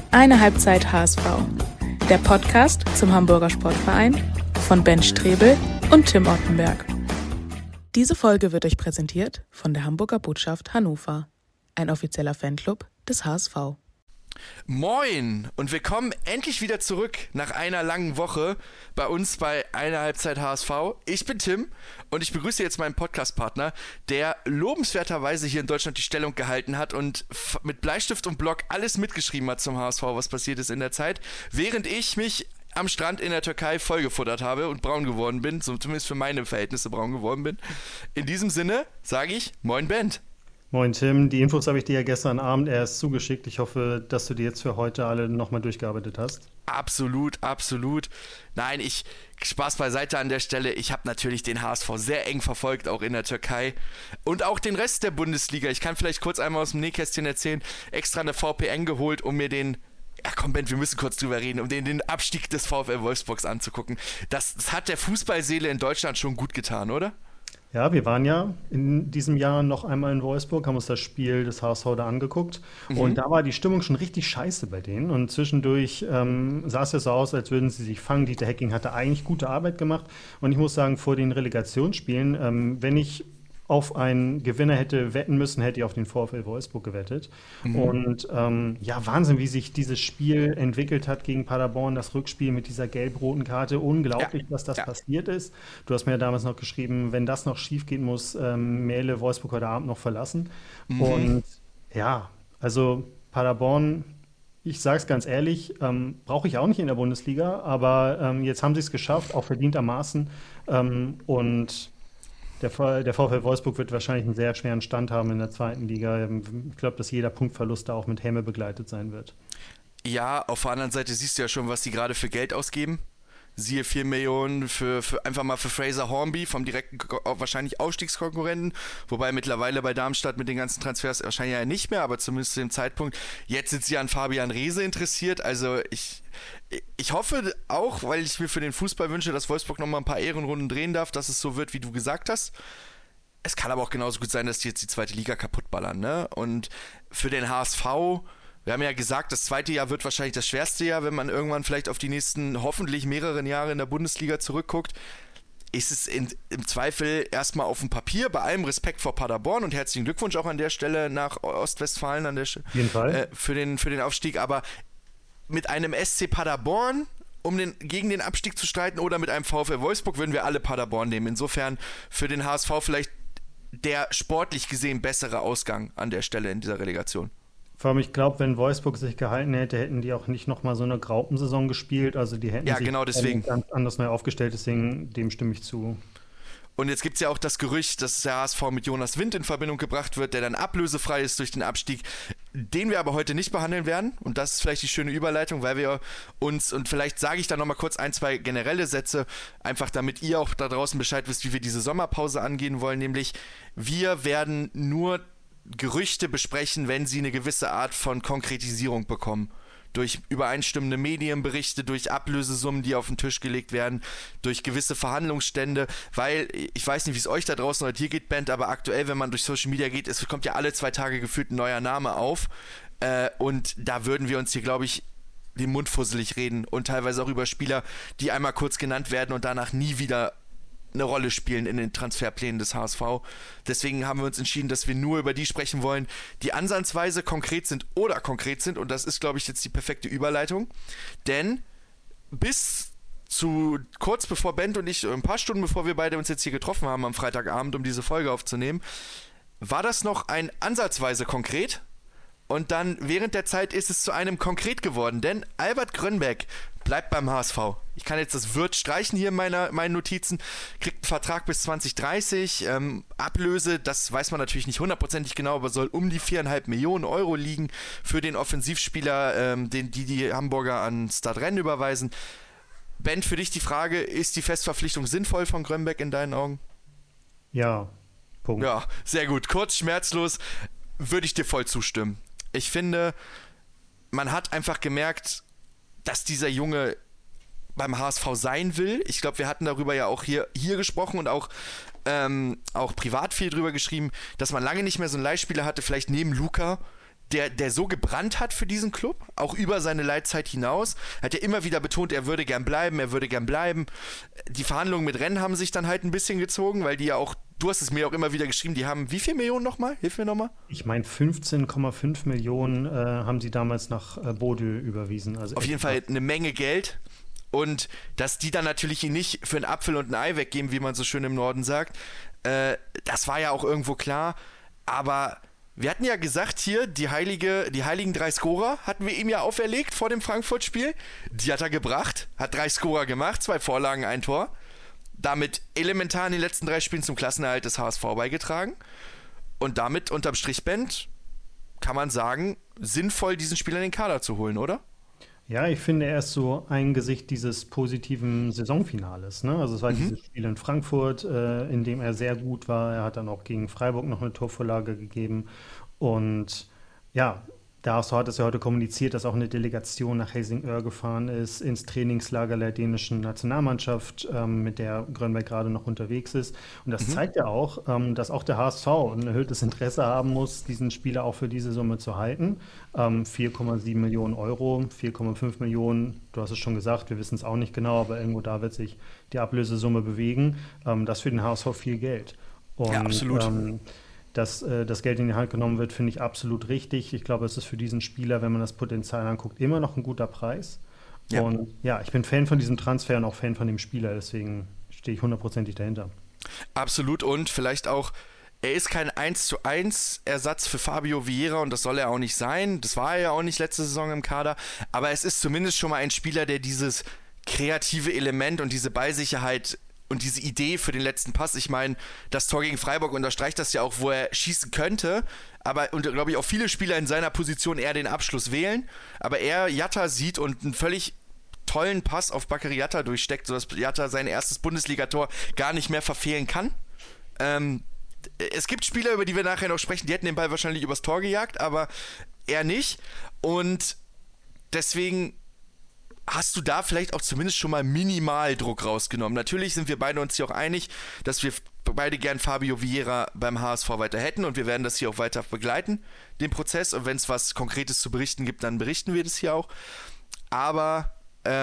Eine Halbzeit HSV. Der Podcast zum Hamburger Sportverein von Ben Strebel und Tim Ottenberg. Diese Folge wird euch präsentiert von der Hamburger Botschaft Hannover, ein offizieller Fanclub des HSV. Moin und willkommen endlich wieder zurück nach einer langen Woche bei uns bei Eine Halbzeit HSV. Ich bin Tim und ich begrüße jetzt meinen Podcast-Partner, der lobenswerterweise hier in Deutschland die Stellung gehalten hat und mit Bleistift und Block alles mitgeschrieben hat zum HSV, was passiert ist in der Zeit, während ich mich am Strand in der Türkei vollgefuttert habe und braun geworden bin, so zumindest für meine Verhältnisse braun geworden bin. In diesem Sinne sage ich Moin Bent. Moin Tim, die Infos habe ich dir ja gestern Abend erst zugeschickt. Ich hoffe, dass du die jetzt für heute alle nochmal durchgearbeitet hast. Absolut. Nein, Spaß beiseite an der Stelle. Ich habe natürlich den HSV sehr eng verfolgt, auch in der Türkei. Und auch den Rest der Bundesliga. Ich kann vielleicht kurz einmal aus dem Nähkästchen erzählen. Extra eine VPN geholt, um mir den... Ja komm Ben, wir müssen kurz drüber reden, um den Abstieg des VfL Wolfsburgs anzugucken. Das hat der Fußballseele in Deutschland schon gut getan, oder? Ja, wir waren ja in diesem Jahr noch einmal in Wolfsburg, haben uns das Spiel des HSV da angeguckt. Und da war die Stimmung schon richtig scheiße bei denen. Und zwischendurch sah es ja so aus, als würden sie sich fangen. Dieter Hecking hatte eigentlich gute Arbeit gemacht. Und ich muss sagen, vor den Relegationsspielen, wenn ich auf einen Gewinner hätte wetten müssen, hätte ich auf den VfL Wolfsburg gewettet. Und ja, Wahnsinn, wie sich dieses Spiel entwickelt hat gegen Paderborn, das Rückspiel mit dieser gelb-roten Karte. Unglaublich, dass das passiert ist. Du hast mir ja damals noch geschrieben, wenn das noch schief gehen muss, Mähle Wolfsburg heute Abend noch verlassen. Und ja, also Paderborn, ich sage es ganz ehrlich, brauche ich auch nicht in der Bundesliga, aber jetzt haben sie es geschafft, auch verdientermaßen. Und der VfL Wolfsburg wird wahrscheinlich einen sehr schweren Stand haben in der zweiten Liga. Ich glaube, dass jeder Punktverlust da auch mit Häme begleitet sein wird. Ja, auf der anderen Seite siehst du ja schon, was die gerade für Geld ausgeben. Siehe 4 Millionen für einfach mal für Fraser Hornby vom direkten, wahrscheinlich Aufstiegskonkurrenten, wobei mittlerweile bei Darmstadt mit den ganzen Transfers wahrscheinlich ja nicht mehr, aber zumindest zu dem Zeitpunkt. Jetzt sind sie an Fabian Reese interessiert, also ich hoffe auch, weil ich mir für den Fußball wünsche, dass Wolfsburg nochmal ein paar Ehrenrunden drehen darf, dass es so wird, wie du gesagt hast. Es kann aber auch genauso gut sein, dass die jetzt die zweite Liga kaputtballern, ne? Und für den HSV, wir haben ja gesagt, das zweite Jahr wird wahrscheinlich das schwerste Jahr, wenn man irgendwann vielleicht auf die nächsten, hoffentlich mehreren Jahre in der Bundesliga zurückguckt. Ist es im Zweifel erstmal auf dem Papier, bei allem Respekt vor Paderborn und herzlichen Glückwunsch auch an der Stelle nach Ostwestfalen auf jeden Fall. Für den Aufstieg, aber mit einem SC Paderborn, gegen den Abstieg zu streiten, oder mit einem VfL Wolfsburg, würden wir alle Paderborn nehmen. Insofern für den HSV vielleicht der sportlich gesehen bessere Ausgang an der Stelle in dieser Relegation. Vor allem, ich glaube, wenn Wolfsburg sich gehalten hätte, hätten die auch nicht nochmal so eine Graupensaison gespielt. Also die hätten sich genau deswegen ganz anders neu aufgestellt, deswegen dem stimme ich zu. Und jetzt gibt es ja auch das Gerücht, dass der HSV mit Jonas Wind in Verbindung gebracht wird, der dann ablösefrei ist durch den Abstieg, den wir aber heute nicht behandeln werden. Und das ist vielleicht die schöne Überleitung, weil wir uns, und vielleicht sage ich da nochmal kurz ein, zwei generelle Sätze, einfach damit ihr auch da draußen Bescheid wisst, wie wir diese Sommerpause angehen wollen, nämlich wir werden nur Gerüchte besprechen, wenn sie eine gewisse Art von Konkretisierung bekommen. Durch übereinstimmende Medienberichte, durch Ablösesummen, die auf den Tisch gelegt werden, durch gewisse Verhandlungsstände, weil, ich weiß nicht, wie es euch da draußen oder dir geht, Bent, aber aktuell, wenn man durch Social Media geht, es kommt ja alle 2 Tage gefühlt ein neuer Name auf, und da würden wir uns hier, glaube ich, den Mund fusselig reden und teilweise auch über Spieler, die einmal kurz genannt werden und danach nie wieder eine Rolle spielen in den Transferplänen des HSV. Deswegen haben wir uns entschieden, dass wir nur über die sprechen wollen, die ansatzweise konkret sind, und das ist, glaube ich, jetzt die perfekte Überleitung, denn bis zu kurz bevor Bent und ich, ein paar Stunden bevor wir beide uns jetzt hier getroffen haben am Freitagabend, um diese Folge aufzunehmen, war das noch ein ansatzweise konkret. Und dann während der Zeit ist es zu einem konkret geworden, denn Albert Grönbeck bleibt beim HSV. Ich kann jetzt das Wird streichen hier in meinen Notizen, kriegt einen Vertrag bis 2030, Ablöse, das weiß man natürlich nicht hundertprozentig genau, aber soll um die 4,5 Millionen Euro liegen für den Offensivspieler, die Hamburger an Stadtrennen überweisen. Ben, für dich die Frage, ist die Festverpflichtung sinnvoll von Grönbeck in deinen Augen? Ja, Punkt. Ja, sehr gut, kurz, schmerzlos, würde ich dir voll zustimmen. Ich finde, man hat einfach gemerkt, dass dieser Junge beim HSV sein will. Ich glaube, wir hatten darüber ja auch hier gesprochen und auch privat viel drüber geschrieben, dass man lange nicht mehr so einen Leihspieler hatte, vielleicht neben Luka, der so gebrannt hat für diesen Club, auch über seine Leitzeit hinaus. Hat ja immer wieder betont, er würde gern bleiben. Die Verhandlungen mit Rennes haben sich dann halt ein bisschen gezogen, weil die ja auch, du hast es mir auch immer wieder geschrieben, die haben wie viel Millionen nochmal? Hilf mir nochmal. Ich meine, 15,5 Millionen haben sie damals nach Bordeaux überwiesen. Also auf jeden Fall eine Menge Geld. Und dass die dann natürlich ihn nicht für einen Apfel und ein Ei weggeben, wie man so schön im Norden sagt, das war ja auch irgendwo klar. Aber wir hatten ja gesagt hier, die heiligen 3 Scorer hatten wir ihm ja auferlegt vor dem Frankfurt-Spiel. Die hat er gebracht, hat 3 Scorer gemacht, 2 Vorlagen, 1 Tor. Damit elementar in den letzten 3 Spielen zum Klassenerhalt des HSV beigetragen. Und damit unterm Strichband kann man sagen, sinnvoll diesen Spieler in den Kader zu holen, oder? Ja, ich finde, er ist so ein Gesicht dieses positiven Saisonfinales, ne? Also es war dieses Spiel in Frankfurt, in dem er sehr gut war. Er hat dann auch gegen Freiburg noch eine Torvorlage gegeben. Und ja, der HSV hat es ja heute kommuniziert, dass auch eine Delegation nach Helsingør gefahren ist, ins Trainingslager der dänischen Nationalmannschaft, mit der Grönberg gerade noch unterwegs ist. Und das zeigt ja auch, dass auch der HSV ein erhöhtes Interesse haben muss, diesen Spieler auch für diese Summe zu halten. 4,7 Millionen Euro, 4,5 Millionen, du hast es schon gesagt, wir wissen es auch nicht genau, aber irgendwo da wird sich die Ablösesumme bewegen. Das ist für den HSV viel Geld. Und, ja, absolut. Dass das Geld in die Hand genommen wird, finde ich absolut richtig. Ich glaube, es ist für diesen Spieler, wenn man das Potenzial anguckt, immer noch ein guter Preis. Ja. Und ja, ich bin Fan von diesem Transfer und auch Fan von dem Spieler, deswegen stehe ich 100%ig dahinter. Absolut, und vielleicht auch, er ist kein 1:1 Ersatz für Fabio Vieira und das soll er auch nicht sein. Das war er ja auch nicht letzte Saison im Kader, aber es ist zumindest schon mal ein Spieler, der dieses kreative Element und diese Ballsicherheit und diese Idee für den letzten Pass, ich meine, das Tor gegen Freiburg unterstreicht das ja auch, wo er schießen könnte, aber und glaube ich auch viele Spieler in seiner Position eher den Abschluss wählen, aber er Jatta sieht und einen völlig tollen Pass auf Bakary Jatta durchsteckt, sodass Jatta sein erstes Bundesligator gar nicht mehr verfehlen kann. Es gibt Spieler, über die wir nachher noch sprechen, die hätten den Ball wahrscheinlich übers Tor gejagt, aber er nicht, und deswegen hast du da vielleicht auch zumindest schon mal minimal Druck rausgenommen. Natürlich sind wir beide uns hier auch einig, dass wir beide gern Fabio Vieira beim HSV weiter hätten und wir werden das hier auch weiter begleiten, den Prozess, und wenn es was Konkretes zu berichten gibt, dann berichten wir das hier auch. Aber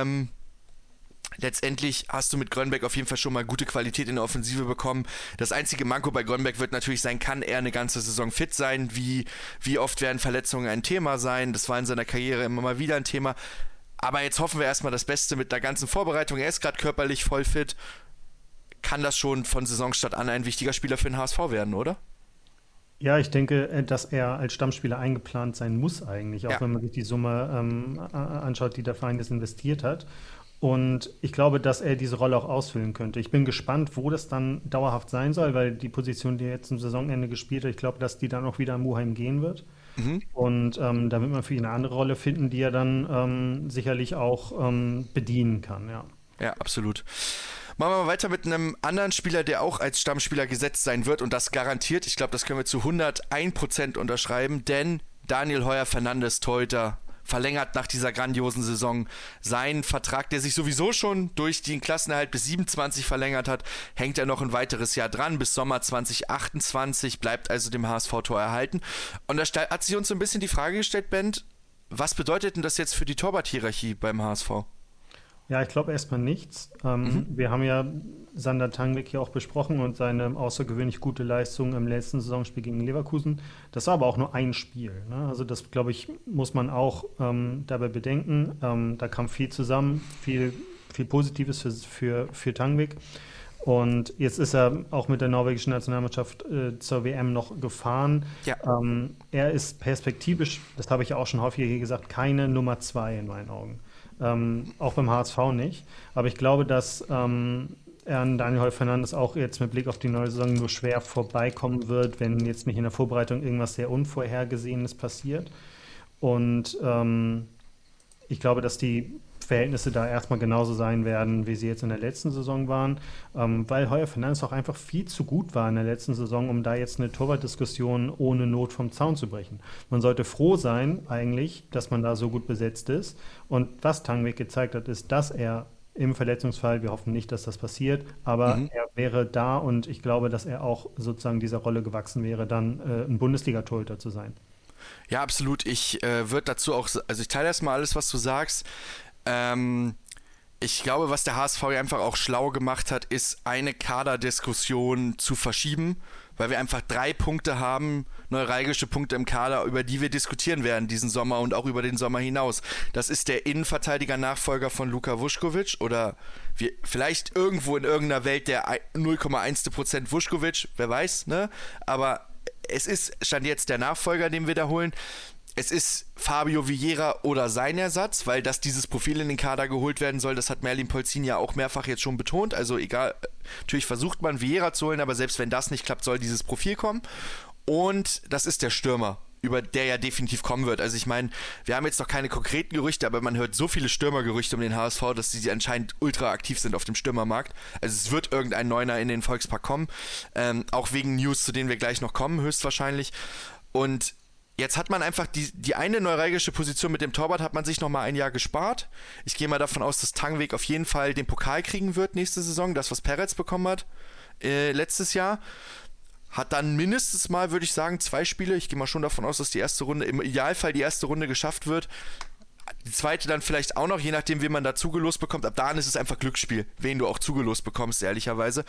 letztendlich hast du mit Grönberg auf jeden Fall schon mal gute Qualität in der Offensive bekommen. Das einzige Manko bei Grönberg wird natürlich sein, kann er eine ganze Saison fit sein? Wie oft werden Verletzungen ein Thema sein? Das war in seiner Karriere immer mal wieder ein Thema. Aber jetzt hoffen wir erstmal das Beste mit der ganzen Vorbereitung. Er ist gerade körperlich voll fit. Kann das schon von Saisonstart an ein wichtiger Spieler für den HSV werden, oder? Ja, ich denke, dass er als Stammspieler eingeplant sein muss eigentlich, auch wenn man sich die Summe anschaut, die der Verein jetzt investiert hat. Und ich glaube, dass er diese Rolle auch ausfüllen könnte. Ich bin gespannt, wo das dann dauerhaft sein soll, weil die Position, die er jetzt zum Saisonende gespielt hat, ich glaube, dass die dann auch wieder an Muheim gehen wird. Und da wird man für ihn eine andere Rolle finden, die er dann sicherlich auch bedienen kann, ja. Ja, absolut. Machen wir mal weiter mit einem anderen Spieler, der auch als Stammspieler gesetzt sein wird, und das garantiert. Ich glaube, das können wir zu 101% unterschreiben, denn Daniel Heuer-Fernandes, Torhüter, verlängert nach dieser grandiosen Saison seinen Vertrag, der sich sowieso schon durch den Klassenerhalt bis 27 verlängert hat, hängt er noch ein weiteres Jahr dran, bis Sommer 2028, bleibt also dem HSV-Tor erhalten. Und da hat sich uns so ein bisschen die Frage gestellt, Bent, was bedeutet denn das jetzt für die Torwart-Hierarchie beim HSV? Ja, ich glaube erstmal nichts. Wir haben ja Sander Tangvik hier auch besprochen und seine außergewöhnlich gute Leistung im letzten Saisonspiel gegen Leverkusen. Das war aber auch nur ein Spiel, ne? Also das, glaube ich, muss man auch dabei bedenken. Da kam viel zusammen, viel Positives für Tangvik. Und jetzt ist er auch mit der norwegischen Nationalmannschaft zur WM noch gefahren. Ja. Er ist perspektivisch, das habe ich ja auch schon häufig hier gesagt, keine Nummer 2 in meinen Augen. Auch beim HSV nicht. Aber ich glaube, dass er an Daniel Heuer-Fernandes auch jetzt mit Blick auf die neue Saison nur schwer vorbeikommen wird, wenn jetzt nicht in der Vorbereitung irgendwas sehr Unvorhergesehenes passiert. Und ich glaube, dass die Verhältnisse da erstmal genauso sein werden, wie sie jetzt in der letzten Saison waren, weil Heuer-Fernandes auch einfach viel zu gut war in der letzten Saison, um da jetzt eine Torwartdiskussion ohne Not vom Zaun zu brechen. Man sollte froh sein eigentlich, dass man da so gut besetzt ist, und was Tangvik gezeigt hat, ist, dass er im Verletzungsfall, wir hoffen nicht, dass das passiert, aber er wäre da, und ich glaube, dass er auch sozusagen dieser Rolle gewachsen wäre, dann ein Bundesliga-Torhüter zu sein. Ja, absolut. Ich würde dazu auch, also ich teile erstmal alles, was du sagst. Ich glaube, was der HSV ja einfach auch schlau gemacht hat, ist eine Kaderdiskussion zu verschieben, weil wir einfach 3 Punkte haben, neuralgische Punkte im Kader, über die wir diskutieren werden diesen Sommer und auch über den Sommer hinaus. Das ist der Innenverteidiger-Nachfolger von Luka Vušković oder vielleicht irgendwo in irgendeiner Welt der 0,1% Vušković, wer weiß, ne? Aber es ist Stand jetzt der Nachfolger, den wir da holen. Es ist Fabio Vieira oder sein Ersatz, weil dieses Profil in den Kader geholt werden soll. Das hat Merlin Polzin ja auch mehrfach jetzt schon betont. Also egal, natürlich versucht man Vieira zu holen, aber selbst wenn das nicht klappt, soll dieses Profil kommen. Und das ist der Stürmer, über der ja definitiv kommen wird. Also ich meine, wir haben jetzt noch keine konkreten Gerüchte, aber man hört so viele Stürmergerüchte um den HSV, dass sie anscheinend ultra aktiv sind auf dem Stürmermarkt. Also es wird irgendein Neuner in den Volkspark kommen. Auch wegen News, zu denen wir gleich noch kommen, höchstwahrscheinlich. Und jetzt hat man einfach die eine neuralgische Position mit dem Torwart hat man sich nochmal ein Jahr gespart. Ich gehe mal davon aus, dass Tangweg auf jeden Fall den Pokal kriegen wird nächste Saison. Das, was Peretz bekommen hat letztes Jahr. Hat dann mindestens mal, würde ich sagen, 2 Spiele. Ich gehe mal schon davon aus, dass die erste Runde, im Idealfall die erste Runde geschafft wird. Die zweite dann vielleicht auch noch, je nachdem, wen man da zugelost bekommt. Ab dahin ist es einfach Glücksspiel, wen du auch zugelost bekommst, ehrlicherweise.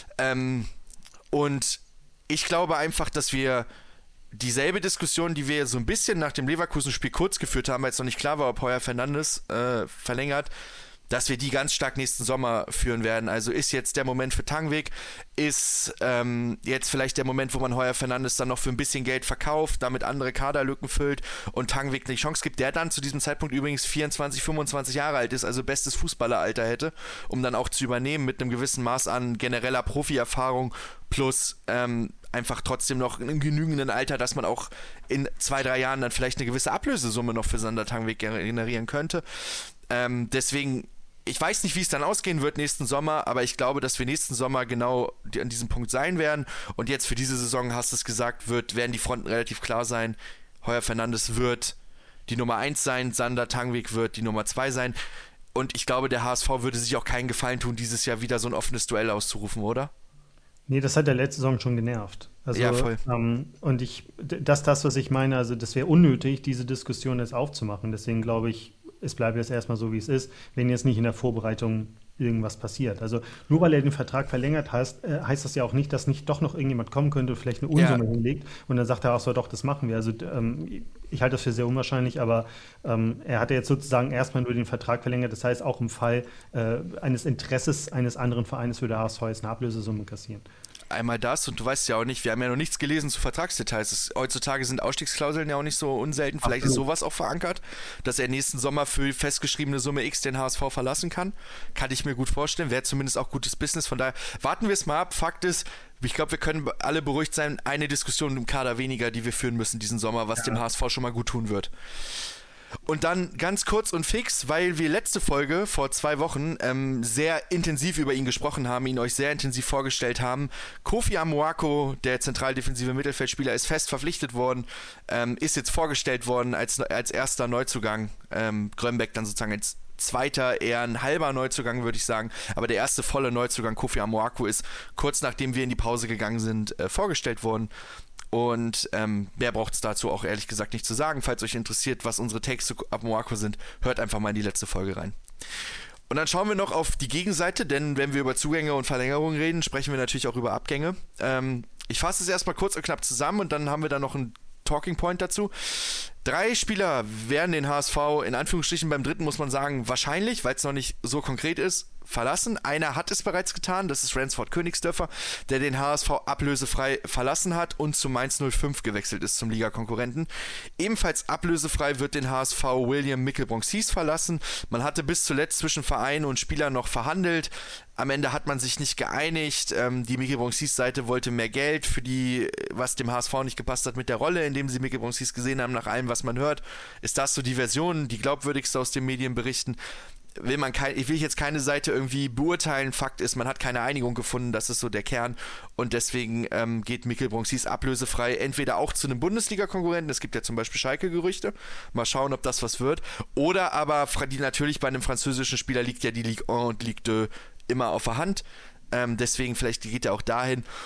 Und ich glaube einfach, dass wir dieselbe Diskussion, die wir so ein bisschen nach dem Leverkusen-Spiel kurz geführt haben, weil es noch nicht klar war, ob Heuer Fernandes verlängert, dass wir die ganz stark nächsten Sommer führen werden. Also ist jetzt der Moment für Tangweg, ist jetzt vielleicht der Moment, wo man Heuer Fernandes dann noch für ein bisschen Geld verkauft, damit andere Kaderlücken füllt und Tangweg eine Chance gibt, der dann zu diesem Zeitpunkt übrigens 24, 25 Jahre alt ist, also bestes Fußballeralter hätte, um dann auch zu übernehmen mit einem gewissen Maß an genereller Profierfahrung plus einfach trotzdem noch in einem genügenden Alter, dass man auch in 2-3 Jahren dann vielleicht eine gewisse Ablösesumme noch für Sander Tangweg generieren könnte. Deswegen, ich weiß nicht, wie es dann ausgehen wird nächsten Sommer, aber ich glaube, dass wir nächsten Sommer genau an diesem Punkt sein werden. Und jetzt für diese Saison, hast du es gesagt, werden die Fronten relativ klar sein. Heuer Fernandes wird die Nummer 1 sein, Sander Tangweg wird die Nummer 2 sein. Und ich glaube, der HSV würde sich auch keinen Gefallen tun, dieses Jahr wieder so ein offenes Duell auszurufen, oder? Nee, das hat der letzte Saison schon genervt. Also, ja, voll. Und das, was ich meine, also das wäre unnötig, diese Diskussion jetzt aufzumachen. Deswegen glaube ich, es bleibt jetzt erstmal so, wie es ist, wenn jetzt nicht in der Vorbereitung irgendwas passiert. Also nur weil er den Vertrag verlängert heißt das ja auch nicht, dass nicht doch noch irgendjemand kommen könnte und vielleicht eine Unsumme hinlegt und dann sagt er auch so, doch, das machen wir. Also ich halte das für sehr unwahrscheinlich, aber er hat ja jetzt sozusagen erstmal nur den Vertrag verlängert. Das heißt, auch im Fall eines Interesses eines anderen Vereines würde der HSV jetzt eine Ablösesumme kassieren. Einmal das, und du weißt ja auch nicht, wir haben ja noch nichts gelesen zu Vertragsdetails. Heutzutage sind Ausstiegsklauseln ja auch nicht so unselten. Vielleicht ist sowas auch verankert, dass er nächsten Sommer für festgeschriebene Summe X den HSV verlassen kann. Kann ich mir gut vorstellen. Wäre zumindest auch gutes Business. Von daher warten wir es mal ab. Fakt ist, ich glaube, wir können alle beruhigt sein. Eine Diskussion im Kader weniger, die wir führen müssen diesen Sommer, was dem HSV schon mal gut tun wird. Und dann ganz kurz und fix, weil wir letzte Folge vor 2 Wochen sehr intensiv über ihn gesprochen haben, ihn euch sehr intensiv vorgestellt haben. Kofi Amoako, der zentraldefensive Mittelfeldspieler, ist fest verpflichtet worden, ist jetzt vorgestellt worden als erster Neuzugang. Grönbeck dann sozusagen als zweiter, eher ein halber Neuzugang, würde ich sagen. Aber der erste volle Neuzugang, Kofi Amoako, ist kurz nachdem wir in die Pause gegangen sind, vorgestellt worden. Und mehr braucht es dazu auch ehrlich gesagt nicht zu sagen. Falls euch interessiert, was unsere Takes zu Amoako sind, hört einfach mal in die letzte Folge rein. Und dann schauen wir noch auf die Gegenseite, denn wenn wir über Zugänge und Verlängerungen reden, sprechen wir natürlich auch über Abgänge. Ich fasse es erstmal kurz und knapp zusammen und dann haben wir da noch einen Talking Point dazu. 3 Spieler werden den HSV, in Anführungsstrichen beim dritten muss man sagen, wahrscheinlich, weil es noch nicht so konkret ist, verlassen. Einer hat es bereits getan, das ist Ransford Königsdörfer, der den HSV ablösefrei verlassen hat und zu Mainz 05 gewechselt ist, zum Ligakonkurrenten. Ebenfalls ablösefrei wird den HSV William Mickelbronx-Hies verlassen. Man hatte bis zuletzt zwischen Verein und Spieler noch verhandelt. Am Ende hat man sich nicht geeinigt. Die Mickelbronx-Hies-Seite wollte mehr Geld für was dem HSV nicht gepasst hat mit der Rolle, in dem sie Mickelbronx-Hies gesehen haben, nach allem, was man hört. Ist das so die Version, die glaubwürdigste aus den Medienberichten? Ich will jetzt keine Seite irgendwie beurteilen. Fakt ist, man hat keine Einigung gefunden, das ist so der Kern. Und deswegen geht Mickelbronx-Hies ablösefrei entweder auch zu einem Bundesliga-Konkurrenten, es gibt ja zum Beispiel Schalke-Gerüchte, mal schauen, ob das was wird. Oder aber, natürlich bei einem französischen Spieler liegt ja die Ligue 1 und Ligue 2 immer auf der Hand. Deswegen vielleicht geht er auch dahin.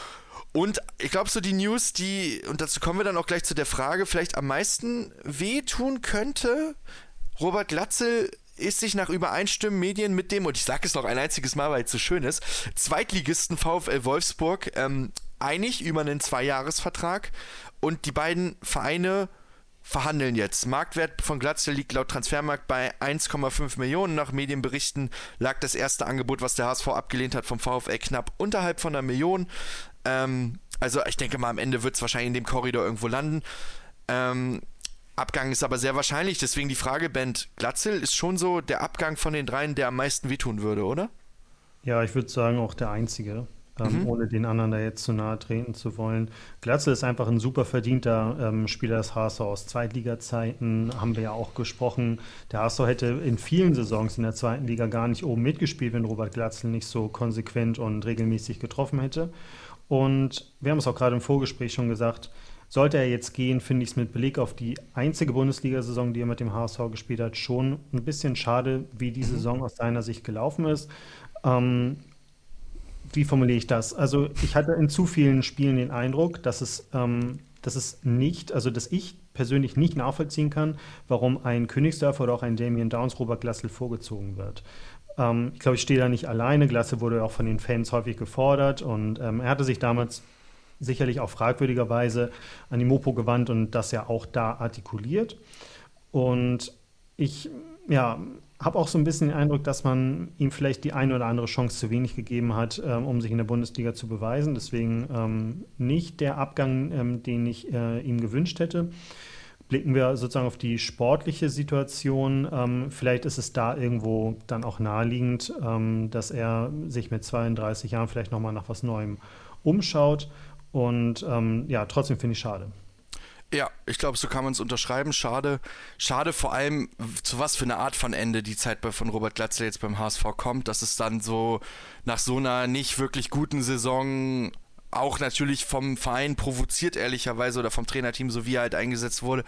Und ich glaube, so die News, und dazu kommen wir dann auch gleich zu der Frage, vielleicht am meisten wehtun könnte, Robert Glatzel ist sich nach Übereinstimmen Medien mit dem, und ich sage es noch ein einziges Mal, weil es so schön ist, Zweitligisten VfL Wolfsburg einig über einen 2-Jahres-Vertrag, und die beiden Vereine verhandeln jetzt. Marktwert von Glatzel liegt laut Transfermarkt bei 1,5 Millionen. Nach Medienberichten lag das erste Angebot, was der HSV abgelehnt hat, vom VfL knapp unterhalb von 1 Million. Also ich denke mal, am Ende wird es wahrscheinlich in dem Korridor irgendwo landen. Abgang ist aber sehr wahrscheinlich. Deswegen die Frage, Bent, Glatzel ist schon so der Abgang von den dreien, der am meisten wehtun würde, oder? Ja, ich würde sagen, auch der Einzige, ohne den anderen da jetzt zu nahe treten zu wollen. Glatzel ist einfach ein super verdienter Spieler des HSV aus Zweitliga-Zeiten, haben wir ja auch gesprochen. Der HSV hätte in vielen Saisons in der zweiten Liga gar nicht oben mitgespielt, wenn Robert Glatzel nicht so konsequent und regelmäßig getroffen hätte. Und wir haben es auch gerade im Vorgespräch schon gesagt, sollte er jetzt gehen, finde ich es mit Blick auf die einzige Bundesliga-Saison, die er mit dem HSV gespielt hat, schon ein bisschen schade, wie die Saison aus seiner Sicht gelaufen ist. Wie formuliere ich das? Also ich hatte in zu vielen Spielen den Eindruck, dass ich persönlich nicht nachvollziehen kann, warum ein Königsdörfer oder auch ein Damien Downs Robert Glatzel vorgezogen wird. Ich glaube, ich stehe da nicht alleine. Glatzel wurde auch von den Fans häufig gefordert, und er hatte sich damals sicherlich auch fragwürdigerweise an die Mopo gewandt und das ja auch da artikuliert. Und ich habe auch so ein bisschen den Eindruck, dass man ihm vielleicht die eine oder andere Chance zu wenig gegeben hat, um sich in der Bundesliga zu beweisen. Deswegen nicht der Abgang, den ich ihm gewünscht hätte. Blicken wir sozusagen auf die sportliche Situation. Vielleicht ist es da irgendwo dann auch naheliegend, dass er sich mit 32 Jahren vielleicht nochmal nach was Neuem umschaut. Und trotzdem finde ich schade. Ja, ich glaube, so kann man es unterschreiben. Schade vor allem, zu was für eine Art von Ende die Zeit von Robert Glatzel jetzt beim HSV kommt, dass es dann so nach so einer nicht wirklich guten Saison, auch natürlich vom Verein provoziert ehrlicherweise oder vom Trainerteam, so wie er halt eingesetzt wurde,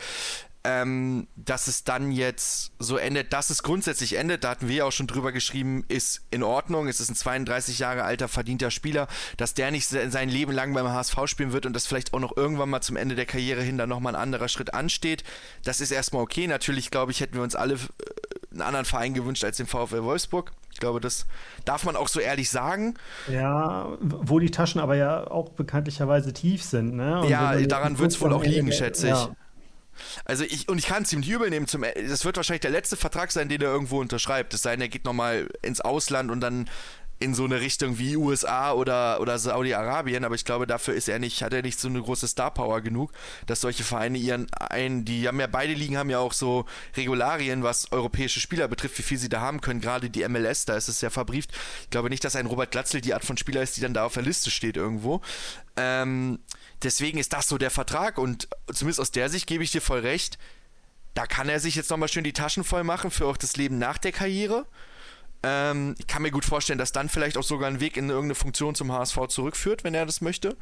dass es dann jetzt so endet, dass es grundsätzlich endet, da hatten wir ja auch schon drüber geschrieben, ist in Ordnung, es ist ein 32 Jahre alter, verdienter Spieler, dass der nicht sein Leben lang beim HSV spielen wird und dass vielleicht auch noch irgendwann mal zum Ende der Karriere hin dann nochmal ein anderer Schritt ansteht, das ist erstmal okay. Natürlich, glaube ich, hätten wir uns alle einen anderen Verein gewünscht als den VfL Wolfsburg. Ich glaube, das darf man auch so ehrlich sagen. Ja, wo die Taschen aber ja auch bekanntlicherweise tief sind, ne? Und ja, daran wird es wohl auch liegen, schätze ich. Ja. Also ich kann es ihm nicht übel nehmen. Das wird wahrscheinlich der letzte Vertrag sein, den er irgendwo unterschreibt. Es sei denn, er geht nochmal ins Ausland und dann in so eine Richtung wie USA oder Saudi-Arabien, aber ich glaube, dafür hat er nicht so eine große Star-Power genug, dass solche Vereine die haben ja, beide Ligen haben ja auch so Regularien, was europäische Spieler betrifft, wie viel sie da haben können, gerade die MLS, da ist es ja verbrieft. Ich glaube nicht, dass ein Robert Glatzel die Art von Spieler ist, die dann da auf der Liste steht irgendwo. Deswegen ist das so der Vertrag, und zumindest aus der Sicht gebe ich dir voll recht, da kann er sich jetzt nochmal schön die Taschen voll machen für auch das Leben nach der Karriere. Ich kann mir gut vorstellen, dass dann vielleicht auch sogar ein Weg in irgendeine Funktion zum HSV zurückführt, wenn er das möchte.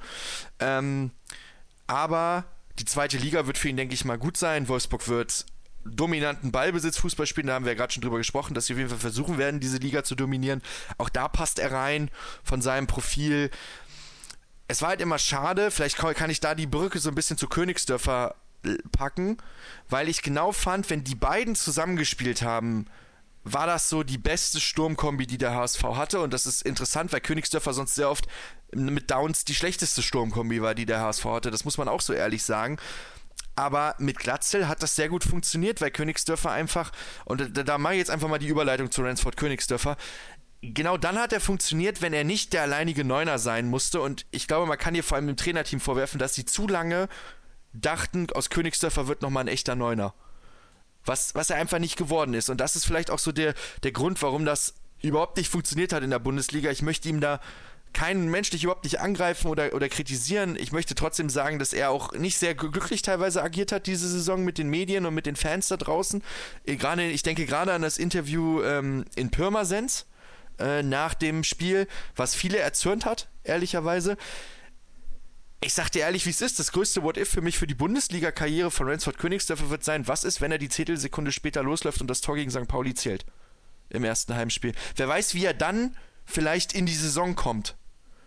Aber die zweite Liga wird für ihn, denke ich mal, gut sein. Wolfsburg wird dominanten Ballbesitz-Fußball spielen, da haben wir ja gerade schon drüber gesprochen, dass sie auf jeden Fall versuchen werden, diese Liga zu dominieren. Auch da passt er rein von seinem Profil. Es war halt immer schade, vielleicht kann ich da die Brücke so ein bisschen zu Königsdörfer packen, weil ich genau fand, wenn die beiden zusammengespielt haben, war das so die beste Sturmkombi, die der HSV hatte, und das ist interessant, weil Königsdörfer sonst sehr oft mit Downs die schlechteste Sturmkombi war, die der HSV hatte, das muss man auch so ehrlich sagen. Aber mit Glatzel hat das sehr gut funktioniert, weil Königsdörfer einfach, und da mache ich jetzt einfach mal die Überleitung zu Ransford Königsdörfer, genau dann hat er funktioniert, wenn er nicht der alleinige Neuner sein musste, und ich glaube, man kann hier vor allem dem Trainerteam vorwerfen, dass sie zu lange dachten, aus Königsdörfer wird nochmal ein echter Neuner. Was er einfach nicht geworden ist. Und das ist vielleicht auch so der Grund, warum das überhaupt nicht funktioniert hat in der Bundesliga. Ich möchte ihm da keinen menschlich überhaupt nicht angreifen oder kritisieren. Ich möchte trotzdem sagen, dass er auch nicht sehr glücklich teilweise agiert hat diese Saison mit den Medien und mit den Fans da draußen. Ich denke gerade an das Interview in Pirmasens nach dem Spiel, was viele erzürnt hat, ehrlicherweise. Ich sag dir ehrlich, wie es ist, das größte What-If für mich für die Bundesliga-Karriere von Ransford Königsdörfer wird sein, was ist, wenn er die Zehntelsekunde später losläuft und das Tor gegen St. Pauli zählt im ersten Heimspiel. Wer weiß, wie er dann vielleicht in die Saison kommt.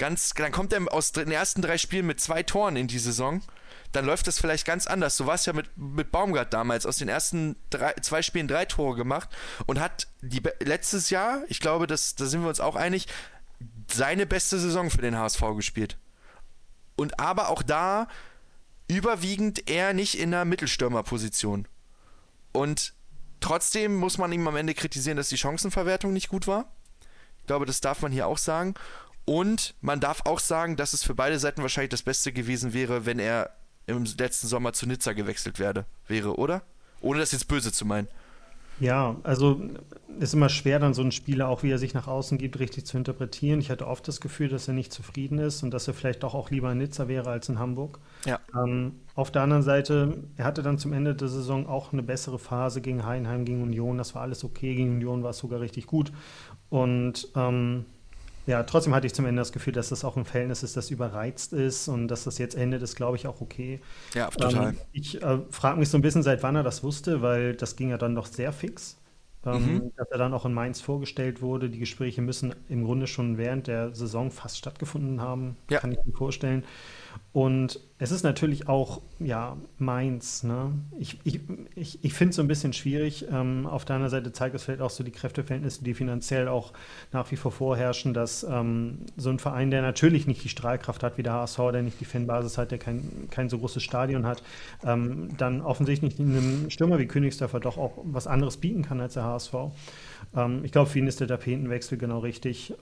dann kommt er aus den ersten 3 Spielen mit 2 Toren in die Saison, dann läuft das vielleicht ganz anders. So war es ja mit Baumgart damals, aus den ersten 2 Spielen 3 Tore gemacht und hat letztes Jahr, ich glaube, da sind wir uns auch einig, seine beste Saison für den HSV gespielt. Und aber auch da überwiegend eher nicht in der Mittelstürmerposition. Und trotzdem muss man ihm am Ende kritisieren, dass die Chancenverwertung nicht gut war. Ich glaube, das darf man hier auch sagen. Und man darf auch sagen, dass es für beide Seiten wahrscheinlich das Beste gewesen wäre, wenn er im letzten Sommer zu Nizza gewechselt wäre, oder? Ohne das jetzt böse zu meinen. Ja, also ist immer schwer, dann so einen Spieler, auch wie er sich nach außen gibt, richtig zu interpretieren. Ich hatte oft das Gefühl, dass er nicht zufrieden ist und dass er vielleicht doch auch lieber in Nizza wäre als in Hamburg. Ja. Auf der anderen Seite, er hatte dann zum Ende der Saison auch eine bessere Phase gegen Heidenheim, gegen Union. Das war alles okay. Gegen Union war es sogar richtig gut. Und ja, trotzdem hatte ich zum Ende das Gefühl, dass das auch ein Verhältnis ist, das überreizt ist und dass das jetzt endet, ist, glaube ich, auch okay. Ja, total. Ich frage mich so ein bisschen, seit wann er das wusste, weil das ging ja dann doch sehr fix, dass er dann auch in Mainz vorgestellt wurde. Die Gespräche müssen im Grunde schon während der Saison fast stattgefunden haben, kann ich mir vorstellen. Und es ist natürlich auch, ja, Mainz, ne? Ich finde es so ein bisschen schwierig. Auf der anderen Seite zeigt es vielleicht auch so die Kräfteverhältnisse, die finanziell auch nach wie vor vorherrschen, dass so ein Verein, der natürlich nicht die Strahlkraft hat wie der HSV, der nicht die Fanbasis hat, der kein so großes Stadion hat, dann offensichtlich einem Stürmer wie Königsdörfer doch auch was anderes bieten kann als der HSV. Ich glaube, für ihn ist der Tapetenwechsel genau richtig.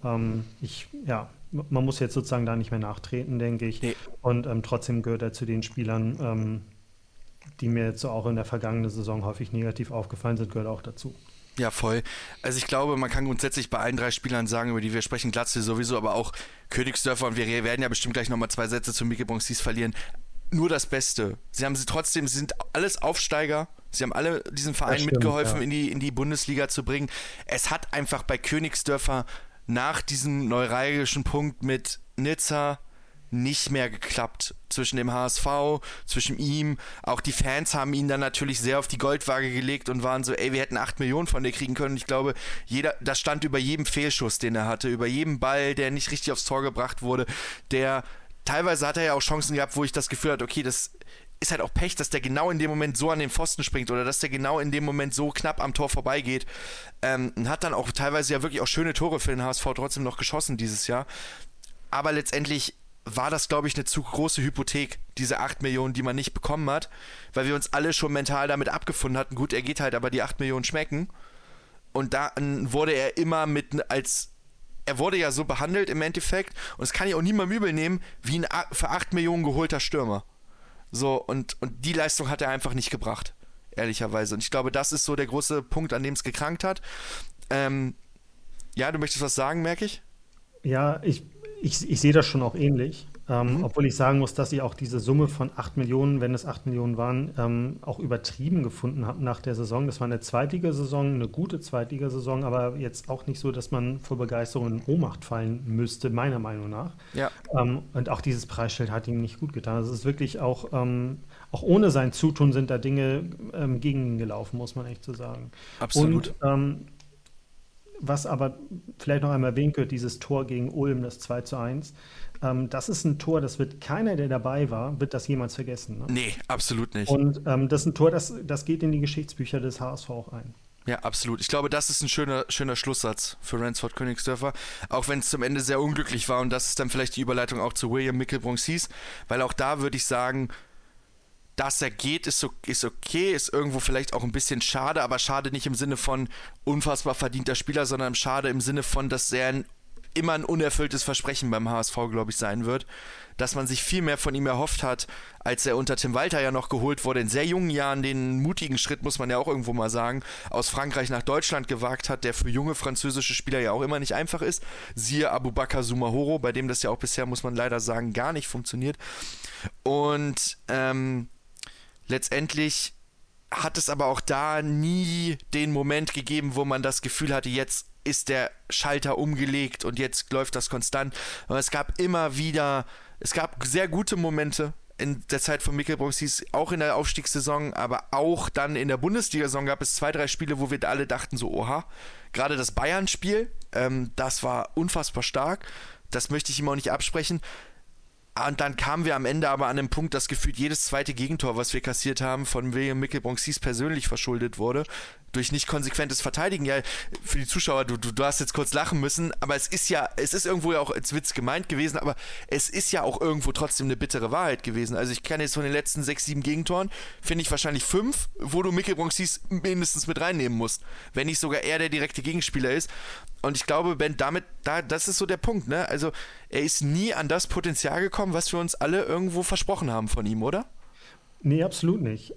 Man muss jetzt sozusagen da nicht mehr nachtreten, denke ich. Nee. Und trotzdem gehört er zu den Spielern, die mir jetzt so auch in der vergangenen Saison häufig negativ aufgefallen sind, gehört auch dazu. Ja, voll. Also ich glaube, man kann grundsätzlich bei allen 3 Spielern sagen, über die wir sprechen, Glatzel sowieso, aber auch Königsdörfer, und wir werden ja bestimmt gleich nochmal 2 Sätze zu Mikkel Bronxis verlieren. Nur das Beste. Sie sind alles Aufsteiger. Sie haben alle diesen Verein mitgeholfen, in die Bundesliga zu bringen. Es hat einfach bei Königsdörfer nach diesem neuralgischen Punkt mit Nizza nicht mehr geklappt. Zwischen dem HSV, zwischen ihm. Auch die Fans haben ihn dann natürlich sehr auf die Goldwaage gelegt und waren so, wir hätten 8 Millionen von dir kriegen können. Ich glaube, das stand über jedem Fehlschuss, den er hatte, über jedem Ball, der nicht richtig aufs Tor gebracht wurde. Teilweise hat er ja auch Chancen gehabt, wo ich das Gefühl hatte, okay, das ist halt auch Pech, dass der genau in dem Moment so an den Pfosten springt oder dass der genau in dem Moment so knapp am Tor vorbeigeht. Und hat dann auch teilweise ja wirklich auch schöne Tore für den HSV trotzdem noch geschossen dieses Jahr. Aber letztendlich war das, glaube ich, eine zu große Hypothek, diese 8 Millionen, die man nicht bekommen hat, weil wir uns alle schon mental damit abgefunden hatten, gut, er geht halt, aber die 8 Millionen schmecken. Und dann wurde er immer er wurde ja so behandelt im Endeffekt, und das kann ich auch niemandem übel nehmen, wie ein für 8 Millionen geholter Stürmer. So, und die Leistung hat er einfach nicht gebracht, ehrlicherweise. Und ich glaube, das ist so der große Punkt, an dem es gekrankt hat. Ja, du möchtest was sagen, merke ich? Ja, ich sehe das schon auch ähnlich. Obwohl ich sagen muss, dass ich auch diese Summe von 8 Millionen, wenn es 8 Millionen waren, auch übertrieben gefunden habe nach der Saison. Das war eine Zweitligasaison, eine gute Zweitligasaison, aber jetzt auch nicht so, dass man vor Begeisterung in Ohnmacht fallen müsste, meiner Meinung nach. Ja. Und auch dieses Preisschild hat ihm nicht gut getan. Also es ist wirklich auch ohne sein Zutun sind da Dinge gegen ihn gelaufen, muss man echt so sagen. Absolut. Und was aber vielleicht noch einmal erwähnt wird, dieses Tor gegen Ulm, das 2:1, das ist ein Tor, das wird keiner, der dabei war, wird das jemals vergessen. Ne? Nee, absolut nicht. Und das ist ein Tor, das geht in die Geschichtsbücher des HSV auch ein. Ja, absolut. Ich glaube, das ist ein schöner Schlusssatz für Ransford Königsdörfer, auch wenn es zum Ende sehr unglücklich war, und das ist dann vielleicht die Überleitung auch zu William Mikkel Bronxis, weil auch da würde ich sagen, dass er geht, ist okay, ist irgendwo vielleicht auch ein bisschen schade, aber schade nicht im Sinne von unfassbar verdienter Spieler, sondern schade im Sinne von, dass er immer ein unerfülltes Versprechen beim HSV, glaube ich, sein wird, dass man sich viel mehr von ihm erhofft hat, als er unter Tim Walter ja noch geholt wurde, in sehr jungen Jahren den mutigen Schritt, muss man ja auch irgendwo mal sagen, aus Frankreich nach Deutschland gewagt hat, der für junge französische Spieler ja auch immer nicht einfach ist, siehe Aboubakar Soumahoro, bei dem das ja auch bisher, muss man leider sagen, gar nicht funktioniert. Und letztendlich hat es aber auch da nie den Moment gegeben, wo man das Gefühl hatte, jetzt ist der Schalter umgelegt und jetzt läuft das konstant. Aber es gab sehr gute Momente in der Zeit von Mikkel Bronxis, auch in der Aufstiegssaison, aber auch dann in der Bundesliga-Saison gab es 2, 3 Spiele, wo wir alle dachten so, oha, gerade das Bayern-Spiel, das war unfassbar stark. das möchte ich ihm auch nicht absprechen. Und dann kamen wir am Ende aber an einem Punkt, dass gefühlt jedes zweite Gegentor, was wir kassiert haben, von William Mikkel-Bronxis persönlich verschuldet wurde. Durch nicht konsequentes Verteidigen. Ja, für die Zuschauer, du hast jetzt kurz lachen müssen, aber es ist irgendwo ja auch als Witz gemeint gewesen, aber es ist ja auch irgendwo trotzdem eine bittere Wahrheit gewesen. Also ich kann jetzt von den letzten 6, 7 Gegentoren, finde ich wahrscheinlich 5, wo du Mikkel-Bronxis mindestens mit reinnehmen musst. Wenn nicht sogar er der direkte Gegenspieler ist. Und ich glaube, Ben, das ist so der Punkt, ne? Also er ist nie an das Potenzial gekommen, was wir uns alle irgendwo versprochen haben von ihm, oder? Nee, absolut nicht.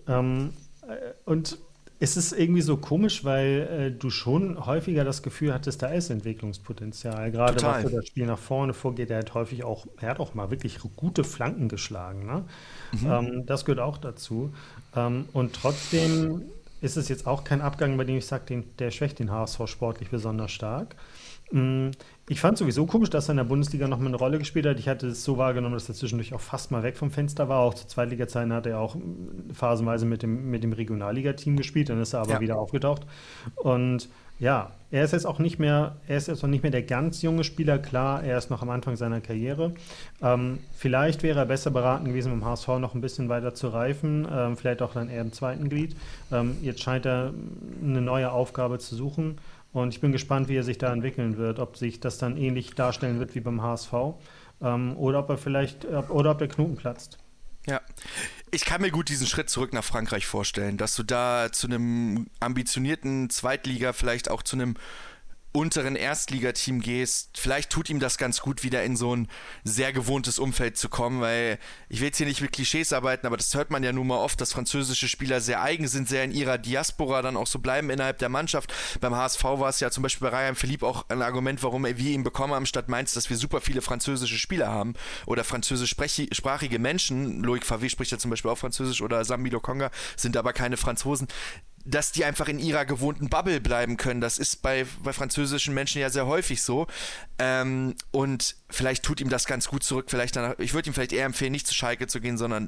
Und es ist irgendwie so komisch, weil du schon häufiger das Gefühl hattest, da ist Entwicklungspotenzial. Gerade Total. was so das Spiel nach vorne vorgeht, er hat auch mal wirklich gute Flanken geschlagen. Ne? Das gehört auch dazu. Und trotzdem ist es jetzt auch kein Abgang, bei dem ich sage, der schwächt den HSV sportlich besonders stark. Ich fand sowieso komisch, dass er in der Bundesliga noch mal eine Rolle gespielt hat. Ich hatte es so wahrgenommen, dass er zwischendurch auch fast mal weg vom Fenster war. Auch zu Zweitliga-Zeiten hat er auch phasenweise mit dem Regionalliga-Team gespielt. Dann ist er aber wieder aufgetaucht. Und ja, er ist jetzt auch nicht mehr der ganz junge Spieler. Klar, er ist noch am Anfang seiner Karriere. Vielleicht wäre er besser beraten gewesen, beim HSV noch ein bisschen weiter zu reifen. Vielleicht auch dann eher im zweiten Glied. Jetzt scheint er eine neue Aufgabe zu suchen. Und ich bin gespannt, wie er sich da entwickeln wird, ob sich das dann ähnlich darstellen wird wie beim HSV oder ob der Knoten platzt. Ja, ich kann mir gut diesen Schritt zurück nach Frankreich vorstellen, dass du da zu einem ambitionierten Zweitliga, vielleicht auch zu einem unteren Erstligateam gehst. Vielleicht tut ihm das ganz gut, wieder in so ein sehr gewohntes Umfeld zu kommen, weil ich will jetzt hier nicht mit Klischees arbeiten, aber das hört man ja nun mal oft, dass französische Spieler sehr eigen sind, sehr in ihrer Diaspora dann auch so bleiben innerhalb der Mannschaft. Beim HSV war es ja zum Beispiel bei Ryan Philippe auch ein Argument, warum wir ihn bekommen haben statt Mainz, dass wir super viele französische Spieler haben oder französischsprachige Menschen. Loic Favre spricht ja zum Beispiel auch Französisch oder Sambi Lokonga, sind aber keine Franzosen, dass die einfach in ihrer gewohnten Bubble bleiben können. Das ist bei französischen Menschen ja sehr häufig so. Und vielleicht tut ihm das ganz gut zurück. Ich würde ihm vielleicht eher empfehlen, nicht zu Schalke zu gehen, sondern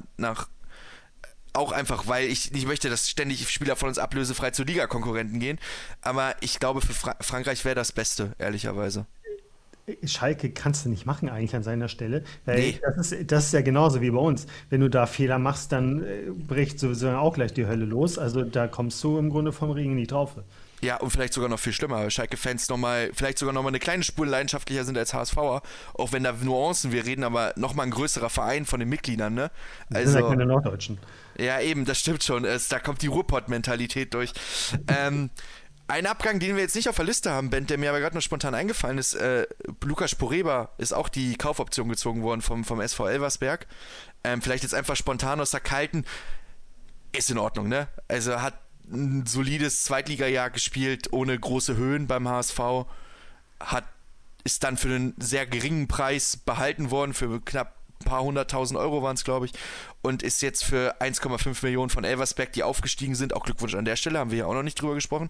auch einfach, weil ich nicht möchte, dass ständig Spieler von uns ablösefrei zu Ligakonkurrenten gehen. Aber ich glaube, für Frankreich wäre das Beste, ehrlicherweise. Schalke kannst du nicht machen eigentlich an seiner Stelle, weil Nee. das ist ja genauso wie bei uns. Wenn du da Fehler machst, dann bricht sowieso auch gleich die Hölle los. Also da kommst du im Grunde vom Regen in die Traufe. Ja, und vielleicht sogar noch viel schlimmer, weil Schalke-Fans vielleicht sogar nochmal eine kleine Spur leidenschaftlicher sind als HSVer, auch wenn da Nuancen wir reden, aber nochmal ein größerer Verein von den Mitgliedern, ne? Das sind ja keine Norddeutschen. Ja, eben, das stimmt schon. Da kommt die Ruhrpott-Mentalität durch. Ein Abgang, den wir jetzt nicht auf der Liste haben, Ben, der mir aber gerade noch spontan eingefallen ist, Lukas Poreba ist auch die Kaufoption gezogen worden vom SV Elversberg. Vielleicht jetzt einfach spontan aus der Kalten. Ist in Ordnung, ne? Also hat ein solides Zweitliga-Jahr gespielt, ohne große Höhen beim HSV. Ist dann für einen sehr geringen Preis behalten worden, für knapp ein paar 100.000 Euro waren es, glaube ich, und ist jetzt für 1,5 Millionen von Elversberg, die aufgestiegen sind, auch Glückwunsch an der Stelle, haben wir ja auch noch nicht drüber gesprochen,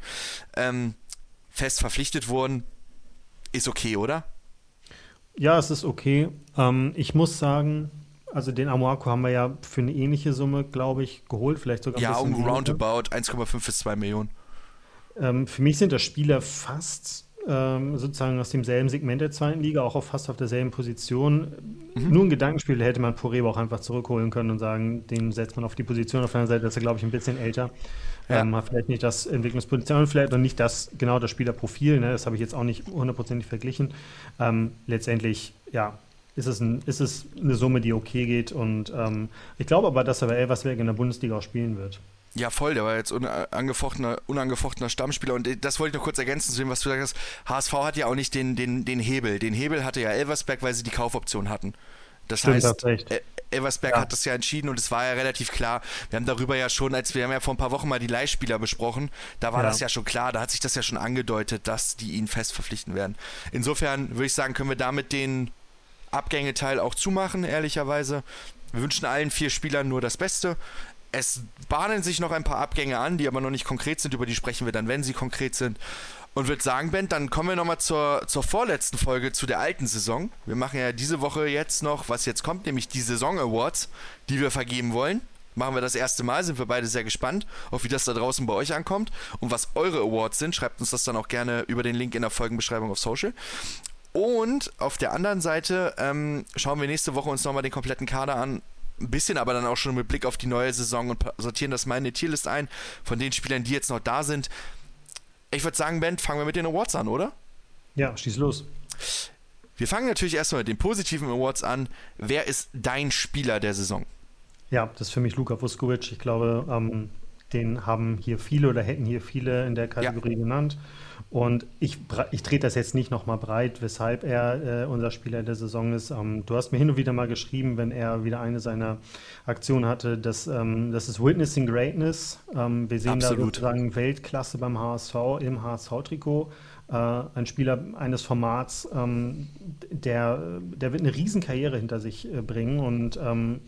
fest verpflichtet worden. Ist okay, oder? Ja, es ist okay. Ich muss sagen, also den Amoako haben wir ja für eine ähnliche Summe, glaube ich, geholt, vielleicht sogar ein bisschen weniger. Roundabout 1,5 bis 2 Millionen. Für mich sind das Spieler fast sozusagen aus demselben Segment der zweiten Liga, auch fast auf derselben Position. Nur ein Gedankenspiel hätte man Poreba auch einfach zurückholen können und sagen, den setzt man auf die Position. Auf der anderen Seite ist er, glaube ich, ein bisschen älter. Ja. Hat vielleicht nicht das Entwicklungspotenzial und vielleicht auch nicht genau das Spielerprofil. Ne? Das habe ich jetzt auch nicht hundertprozentig verglichen. Letztendlich, ja, ist es eine Summe, die okay geht. Und ich glaube aber, dass er bei Elversberg in der Bundesliga auch spielen wird. Ja, voll, der war jetzt unangefochtener Stammspieler und das wollte ich noch kurz ergänzen zu dem, was du sagst. HSV hat ja auch nicht den Hebel. Den Hebel hatte ja Elversberg, weil sie die Kaufoption hatten. Das Stimmt, heißt, hast recht. Elversberg hat das ja entschieden und es war ja relativ klar. Wir haben darüber ja schon, wir haben ja vor ein paar Wochen mal die Leihspieler besprochen, da war das ja schon klar, da hat sich das ja schon angedeutet, dass die ihn fest verpflichten werden. Insofern würde ich sagen, können wir damit den Abgängeteil auch zumachen, ehrlicherweise. Wir wünschen allen 4 Spielern nur das Beste. Es bahnen sich noch ein paar Abgänge an, die aber noch nicht konkret sind, über die sprechen wir dann, wenn sie konkret sind. Und würde sagen, Ben, dann kommen wir nochmal zur vorletzten Folge, zu der alten Saison. Wir machen ja diese Woche jetzt noch, was jetzt kommt, nämlich die Saison-Awards, die wir vergeben wollen. Machen wir das erste Mal, sind wir beide sehr gespannt, auf wie das da draußen bei euch ankommt. Und was eure Awards sind, schreibt uns das dann auch gerne über den Link in der Folgenbeschreibung auf Social. Und auf der anderen Seite schauen wir nächste Woche uns nochmal den kompletten Kader an. Ein bisschen, aber dann auch schon mit Blick auf die neue Saison und sortieren das mal in eine Tierlist ein von den Spielern, die jetzt noch da sind. Ich würde sagen, Ben, fangen wir mit den Awards an, oder? Ja, schieß los. Wir fangen natürlich erstmal mit den positiven Awards an. Wer ist dein Spieler der Saison? Ja, das ist für mich Luka Vuskovic. Ich glaube, den haben hier viele oder hätten hier viele in der Kategorie genannt. Und ich trete das jetzt nicht nochmal breit, weshalb er unser Spieler der Saison ist. Du hast mir hin und wieder mal geschrieben, wenn er wieder eine seiner Aktionen hatte, das ist Witnessing Greatness. Wir sehen da sozusagen Weltklasse beim HSV im HSV-Trikot. Ein Spieler eines Formats, der wird eine Riesenkarriere hinter sich bringen. Und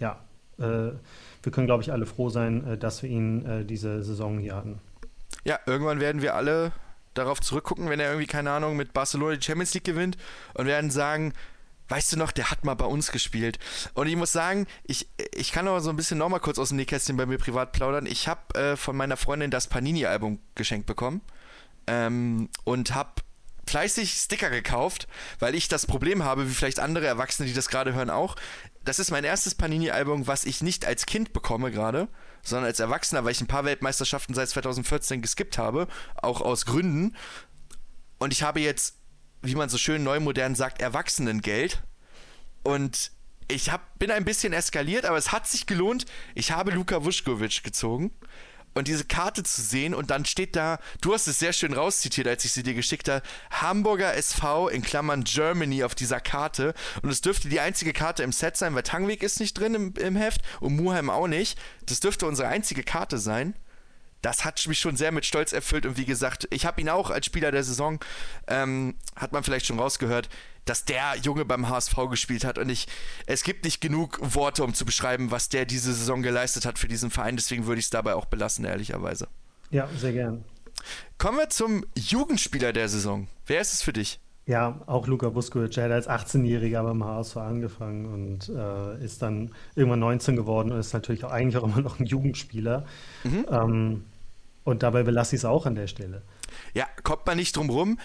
wir können, glaube ich, alle froh sein, dass wir ihn diese Saison hier hatten. Ja, irgendwann werden wir alle darauf zurückgucken, wenn er irgendwie, keine Ahnung, mit Barcelona die Champions League gewinnt und werden sagen, weißt du noch, der hat mal bei uns gespielt. Und ich muss sagen, ich kann aber so ein bisschen nochmal kurz aus dem Nähkästchen bei mir privat plaudern. Ich habe von meiner Freundin das Panini-Album geschenkt bekommen und habe fleißig Sticker gekauft, weil ich das Problem habe, wie vielleicht andere Erwachsene, die das gerade hören auch. Das ist mein erstes Panini-Album, was ich nicht als Kind bekomme gerade, sondern als Erwachsener, weil ich ein paar Weltmeisterschaften seit 2014 geskippt habe, auch aus Gründen. Und ich habe jetzt, wie man so schön neumodern sagt, Erwachsenengeld. Und ich bin ein bisschen eskaliert, aber es hat sich gelohnt. Ich habe Luka Vuskovic gezogen. Und diese Karte zu sehen und dann steht da, du hast es sehr schön rauszitiert, als ich sie dir geschickt habe, Hamburger SV in Klammern Germany auf dieser Karte. Und es dürfte die einzige Karte im Set sein, weil Tangweg ist nicht drin im Heft und Muheim auch nicht. Das dürfte unsere einzige Karte sein. Das hat mich schon sehr mit Stolz erfüllt und wie gesagt, ich habe ihn auch als Spieler der Saison, hat man vielleicht schon rausgehört, dass der Junge beim HSV gespielt hat und es gibt nicht genug Worte, um zu beschreiben, was der diese Saison geleistet hat für diesen Verein, deswegen würde ich es dabei auch belassen, ehrlicherweise. Ja, sehr gern. Kommen wir zum Jugendspieler der Saison. Wer ist es für dich? Ja, auch Luka Vuskovic. Er hat als 18-Jähriger beim HSV angefangen und ist dann irgendwann 19 geworden und ist natürlich eigentlich auch immer noch ein Jugendspieler. Und dabei belasse ich es auch an der Stelle. Ja, kommt man nicht drum rum.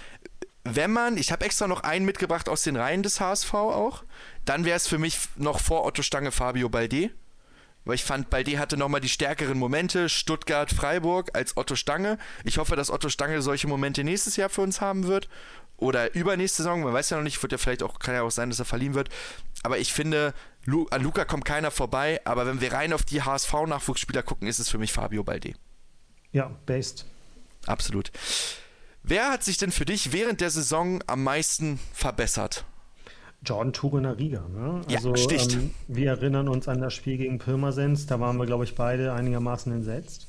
Ich habe extra noch einen mitgebracht aus den Reihen des HSV auch, dann wäre es für mich noch vor Otto Stange Fabio Balde, weil ich fand, Balde hatte nochmal die stärkeren Momente, Stuttgart, Freiburg als Otto Stange. Ich hoffe, dass Otto Stange solche Momente nächstes Jahr für uns haben wird oder übernächste Saison, man weiß ja noch nicht, kann ja auch sein, dass er verliehen wird, aber ich finde, an Luka kommt keiner vorbei, aber wenn wir rein auf die HSV-Nachwuchsspieler gucken, ist es für mich Fabio Balde. Ja, based. Absolut. Wer hat sich denn für dich während der Saison am meisten verbessert? Jordan Torunariga, ne? Also, ja, sticht. Wir erinnern uns an das Spiel gegen Pirmasens, da waren wir, glaube ich, beide einigermaßen entsetzt.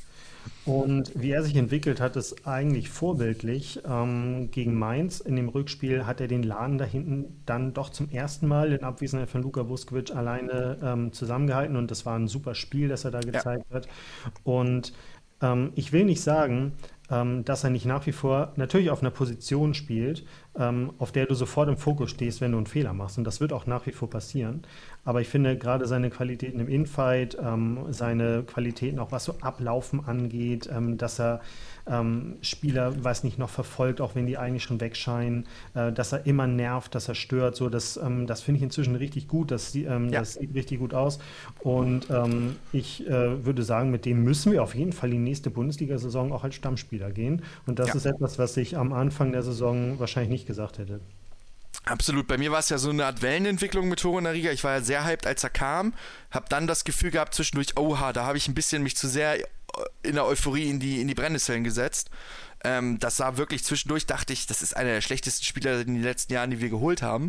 Und wie er sich entwickelt hat, ist eigentlich vorbildlich. Gegen Mainz in dem Rückspiel hat er den Laden da hinten dann doch zum ersten Mal in Abwesenheit von Luka Vuskovic alleine zusammengehalten und das war ein super Spiel, das er da gezeigt hat. Und ich will nicht sagen, dass er nicht nach wie vor natürlich auf einer Position spielt, auf der du sofort im Fokus stehst, wenn du einen Fehler machst. Und das wird auch nach wie vor passieren. Aber ich finde gerade seine Qualitäten im Infight, seine Qualitäten auch was so Ablaufen angeht, dass er Spieler, noch verfolgt, auch wenn die eigentlich schon wegscheinen, dass er immer nervt, dass er stört, so das finde ich inzwischen richtig gut, das sieht richtig gut aus und ich würde sagen, mit dem müssen wir auf jeden Fall die nächste Bundesliga-Saison auch als Stammspieler gehen und das ist etwas, was ich am Anfang der Saison wahrscheinlich nicht gesagt hätte. Absolut, bei mir war es ja so eine Art Wellenentwicklung mit Torunariga. Ich war ja sehr hyped, als er kam, habe dann das Gefühl gehabt zwischendurch, oha, da habe ich ein bisschen mich zu sehr in der Euphorie in die Brennnesseln gesetzt. Das sah wirklich zwischendurch, dachte ich, das ist einer der schlechtesten Spieler in den letzten Jahren, die wir geholt haben.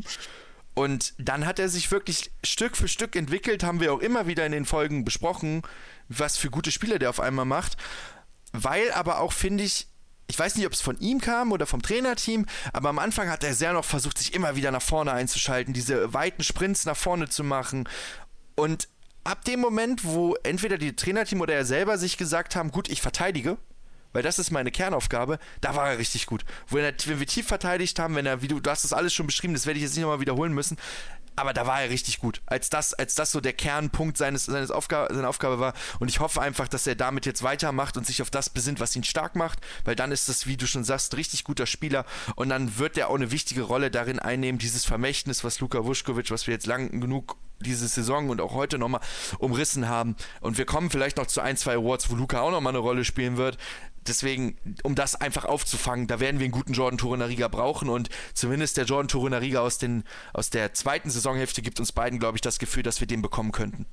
Und dann hat er sich wirklich Stück für Stück entwickelt, haben wir auch immer wieder in den Folgen besprochen, was für gute Spiele der auf einmal macht. Weil aber auch, finde ich weiß nicht, ob es von ihm kam oder vom Trainerteam, aber am Anfang hat er sehr noch versucht, sich immer wieder nach vorne einzuschalten, diese weiten Sprints nach vorne zu machen. Und ab dem Moment, wo entweder die Trainerteam oder er selber sich gesagt haben, gut, ich verteidige, weil das ist meine Kernaufgabe, da war er richtig gut. Wenn wir tief verteidigt haben, du hast das alles schon beschrieben, das werde ich jetzt nicht nochmal wiederholen müssen, aber da war er richtig gut, als das so der Kernpunkt seine Aufgabe war. Und ich hoffe einfach, dass er damit jetzt weitermacht und sich auf das besinnt, was ihn stark macht, weil dann ist das, wie du schon sagst, ein richtig guter Spieler und dann wird er auch eine wichtige Rolle darin einnehmen, dieses Vermächtnis, was Luka Vušković, was wir jetzt lang genug diese Saison und auch heute nochmal umrissen haben. Und wir kommen vielleicht noch zu 1, 2 Awards, wo Luka auch nochmal eine Rolle spielen wird. Deswegen, um das einfach aufzufangen, da werden wir einen guten Jordan Torunariga brauchen und zumindest der Jordan Torunariga aus der zweiten Saisonhälfte gibt uns beiden, glaube ich, das Gefühl, dass wir den bekommen könnten.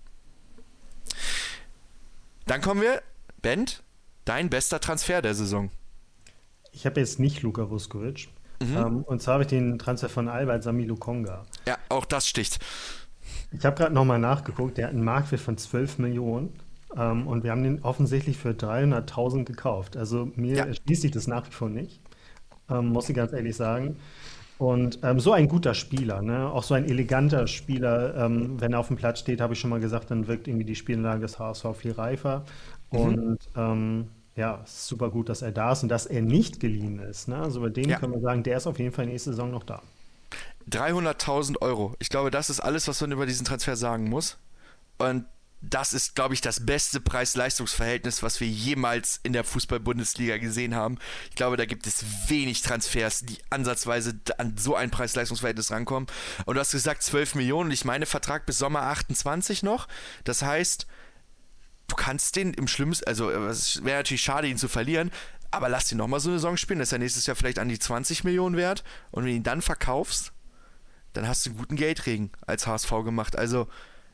Dann kommen wir, Bent, dein bester Transfer der Saison. Ich habe jetzt nicht Luka Vušković. Und zwar habe ich den Transfer von Albert Sami Lokonga. Ja, auch das sticht. Ich habe gerade nochmal nachgeguckt, der hat einen Marktwert von 12 Millionen. Und wir haben den offensichtlich für 300.000 gekauft. Also mir erschließt sich das nach wie vor nicht, muss ich ganz ehrlich sagen. Und so ein guter Spieler, ne? Auch so ein eleganter Spieler, wenn er auf dem Platz steht, habe ich schon mal gesagt, dann wirkt irgendwie die Spielanlage des HSV viel reifer. Und es ist super gut, dass er da ist und dass er nicht geliehen ist. Ne? Also bei dem können wir sagen, der ist auf jeden Fall nächste Saison noch da. 300.000 Euro. Ich glaube, das ist alles, was man über diesen Transfer sagen muss. Und das ist, glaube ich, das beste Preis-Leistungs-Verhältnis, was wir jemals in der Fußball-Bundesliga gesehen haben. Ich glaube, da gibt es wenig Transfers, die ansatzweise an so ein Preis-Leistungs-Verhältnis rankommen. Und du hast gesagt 12 Millionen. Ich meine, Vertrag bis Sommer 28 noch. Das heißt, du kannst den im Schlimmsten, also es wäre natürlich schade, ihn zu verlieren, aber lass ihn nochmal so eine Saison spielen. Das ist ja nächstes Jahr vielleicht an die 20 Millionen wert. Und wenn du ihn dann verkaufst, dann hast du einen guten Geldregen als HSV gemacht. Also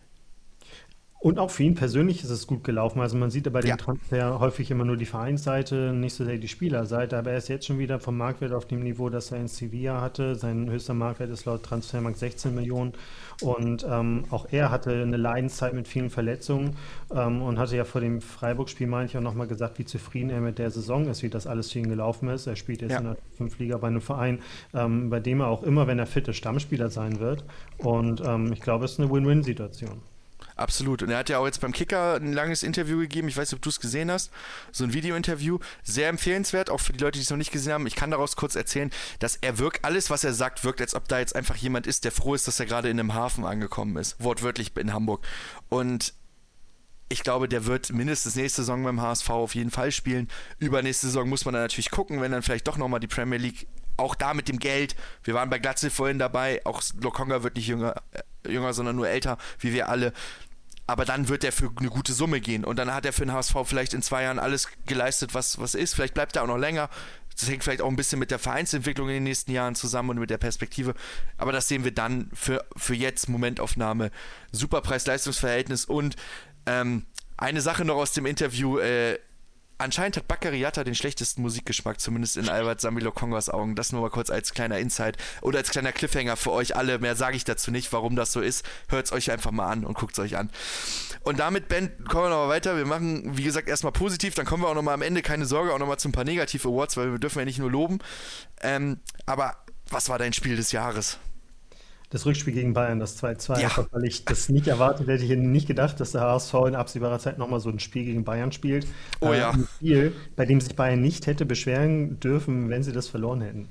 und auch für ihn persönlich ist es gut gelaufen. Also man sieht ja bei dem Transfer häufig immer nur die Vereinsseite, nicht so sehr die Spielerseite. Aber er ist jetzt schon wieder vom Marktwert auf dem Niveau, das er in Sevilla hatte. Sein höchster Marktwert ist laut Transfermarkt 16 Millionen. Und auch er hatte eine Leidenszeit mit vielen Verletzungen und hatte ja vor dem Freiburg-Spiel, meine ich, auch nochmal gesagt, wie zufrieden er mit der Saison ist, wie das alles für ihn gelaufen ist. Er spielt jetzt in der 5. Liga bei einem Verein, bei dem er auch immer, wenn er fit ist, Stammspieler sein wird. Und ich glaube, es ist eine Win-Win-Situation. Absolut. Und er hat ja auch jetzt beim Kicker ein langes Interview gegeben. Ich weiß nicht, ob du es gesehen hast. So ein Video-Interview. Sehr empfehlenswert, auch für die Leute, die es noch nicht gesehen haben. Ich kann daraus kurz erzählen, dass er alles, was er sagt, wirkt, als ob da jetzt einfach jemand ist, der froh ist, dass er gerade in einem Hafen angekommen ist. Wortwörtlich in Hamburg. Und ich glaube, der wird mindestens nächste Saison beim HSV auf jeden Fall spielen. Übernächste Saison muss man dann natürlich gucken, wenn dann vielleicht doch nochmal die Premier League, auch da mit dem Geld. Wir waren bei Glatzel vorhin dabei. Auch Lokonga wird nicht jünger, sondern nur älter, wie wir alle. Aber dann wird er für eine gute Summe gehen. Und dann hat er für den HSV vielleicht in 2 Jahren alles geleistet, was ist. Vielleicht bleibt er auch noch länger. Das hängt vielleicht auch ein bisschen mit der Vereinsentwicklung in den nächsten Jahren zusammen und mit der Perspektive. Aber das sehen wir dann für jetzt, Momentaufnahme. Super Preis-Leistungs-Verhältnis. Und eine Sache noch aus dem Interview. Anscheinend hat Bakary Jatta den schlechtesten Musikgeschmack, zumindest in Albert Sami Lokongas Augen. Das nur mal kurz als kleiner Insight oder als kleiner Cliffhanger für euch alle. Mehr sage ich dazu nicht, warum das so ist. Hört es euch einfach mal an und guckt es euch an. Und damit, Ben, kommen wir nochmal weiter. Wir machen, wie gesagt, erstmal positiv, dann kommen wir auch nochmal am Ende, keine Sorge, auch nochmal zu ein paar Negativ-Awards, weil wir dürfen ja nicht nur loben. Aber was war dein Spiel des Jahres? Das Rückspiel gegen Bayern, das 2-2, Ja. weil ich das nicht erwartet hätte. Ich hätte nicht gedacht, dass der HSV in absehbarer Zeit nochmal so ein Spiel gegen Bayern spielt. Oh ja. Ein Spiel, bei dem sich Bayern nicht hätte beschweren dürfen, wenn sie das verloren hätten.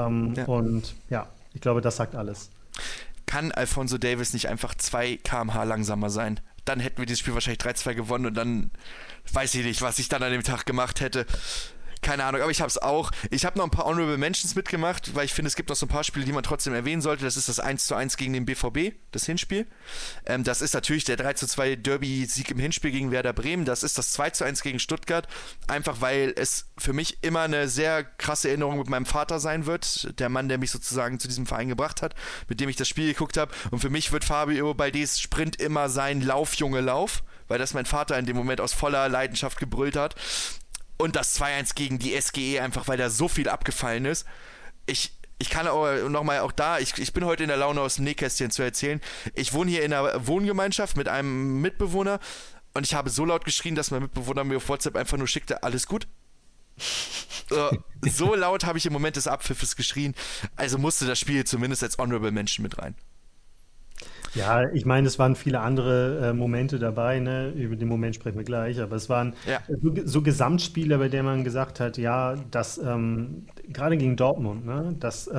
Und ja, ich glaube, das sagt alles. Kann Alphonso Davies nicht einfach 2 km/h langsamer sein? Dann hätten wir dieses Spiel wahrscheinlich 3-2 gewonnen und dann weiß ich nicht, was ich dann an dem Tag gemacht hätte. Keine Ahnung, aber ich habe es auch. Ich habe noch ein paar Honorable Mentions mitgemacht, weil ich finde, es gibt noch so ein paar Spiele, die man trotzdem erwähnen sollte. Das ist das 1:1 gegen den BVB, das Hinspiel. Das ist natürlich der 3:2 Derby-Sieg im Hinspiel gegen Werder Bremen. Das ist das 2:1 gegen Stuttgart. Einfach, weil es für mich immer eine sehr krasse Erinnerung mit meinem Vater sein wird. Der Mann, der mich sozusagen zu diesem Verein gebracht hat, mit dem ich das Spiel geguckt habe. Und für mich wird Fabio Baldes Sprint immer sein Lauf, Junge, Lauf. Weil das mein Vater in dem Moment aus voller Leidenschaft gebrüllt hat. Und das 2:1 gegen die SGE, einfach weil da so viel abgefallen ist. Ich kann auch nochmal auch da, ich bin heute in der Laune, aus dem Nähkästchen zu erzählen. Ich wohne hier in einer Wohngemeinschaft mit einem Mitbewohner und ich habe so laut geschrien, dass mein Mitbewohner mir auf WhatsApp einfach nur schickte, alles gut? So laut habe ich im Moment des Abpfiffes geschrien. Also musste das Spiel zumindest als Honorable Mention mit rein. Ja, ich meine, es waren viele andere Momente dabei, ne? Über den Moment sprechen wir gleich, aber es waren Ja, so Gesamtspiele, bei denen man gesagt hat, ja, das gerade gegen Dortmund, ne?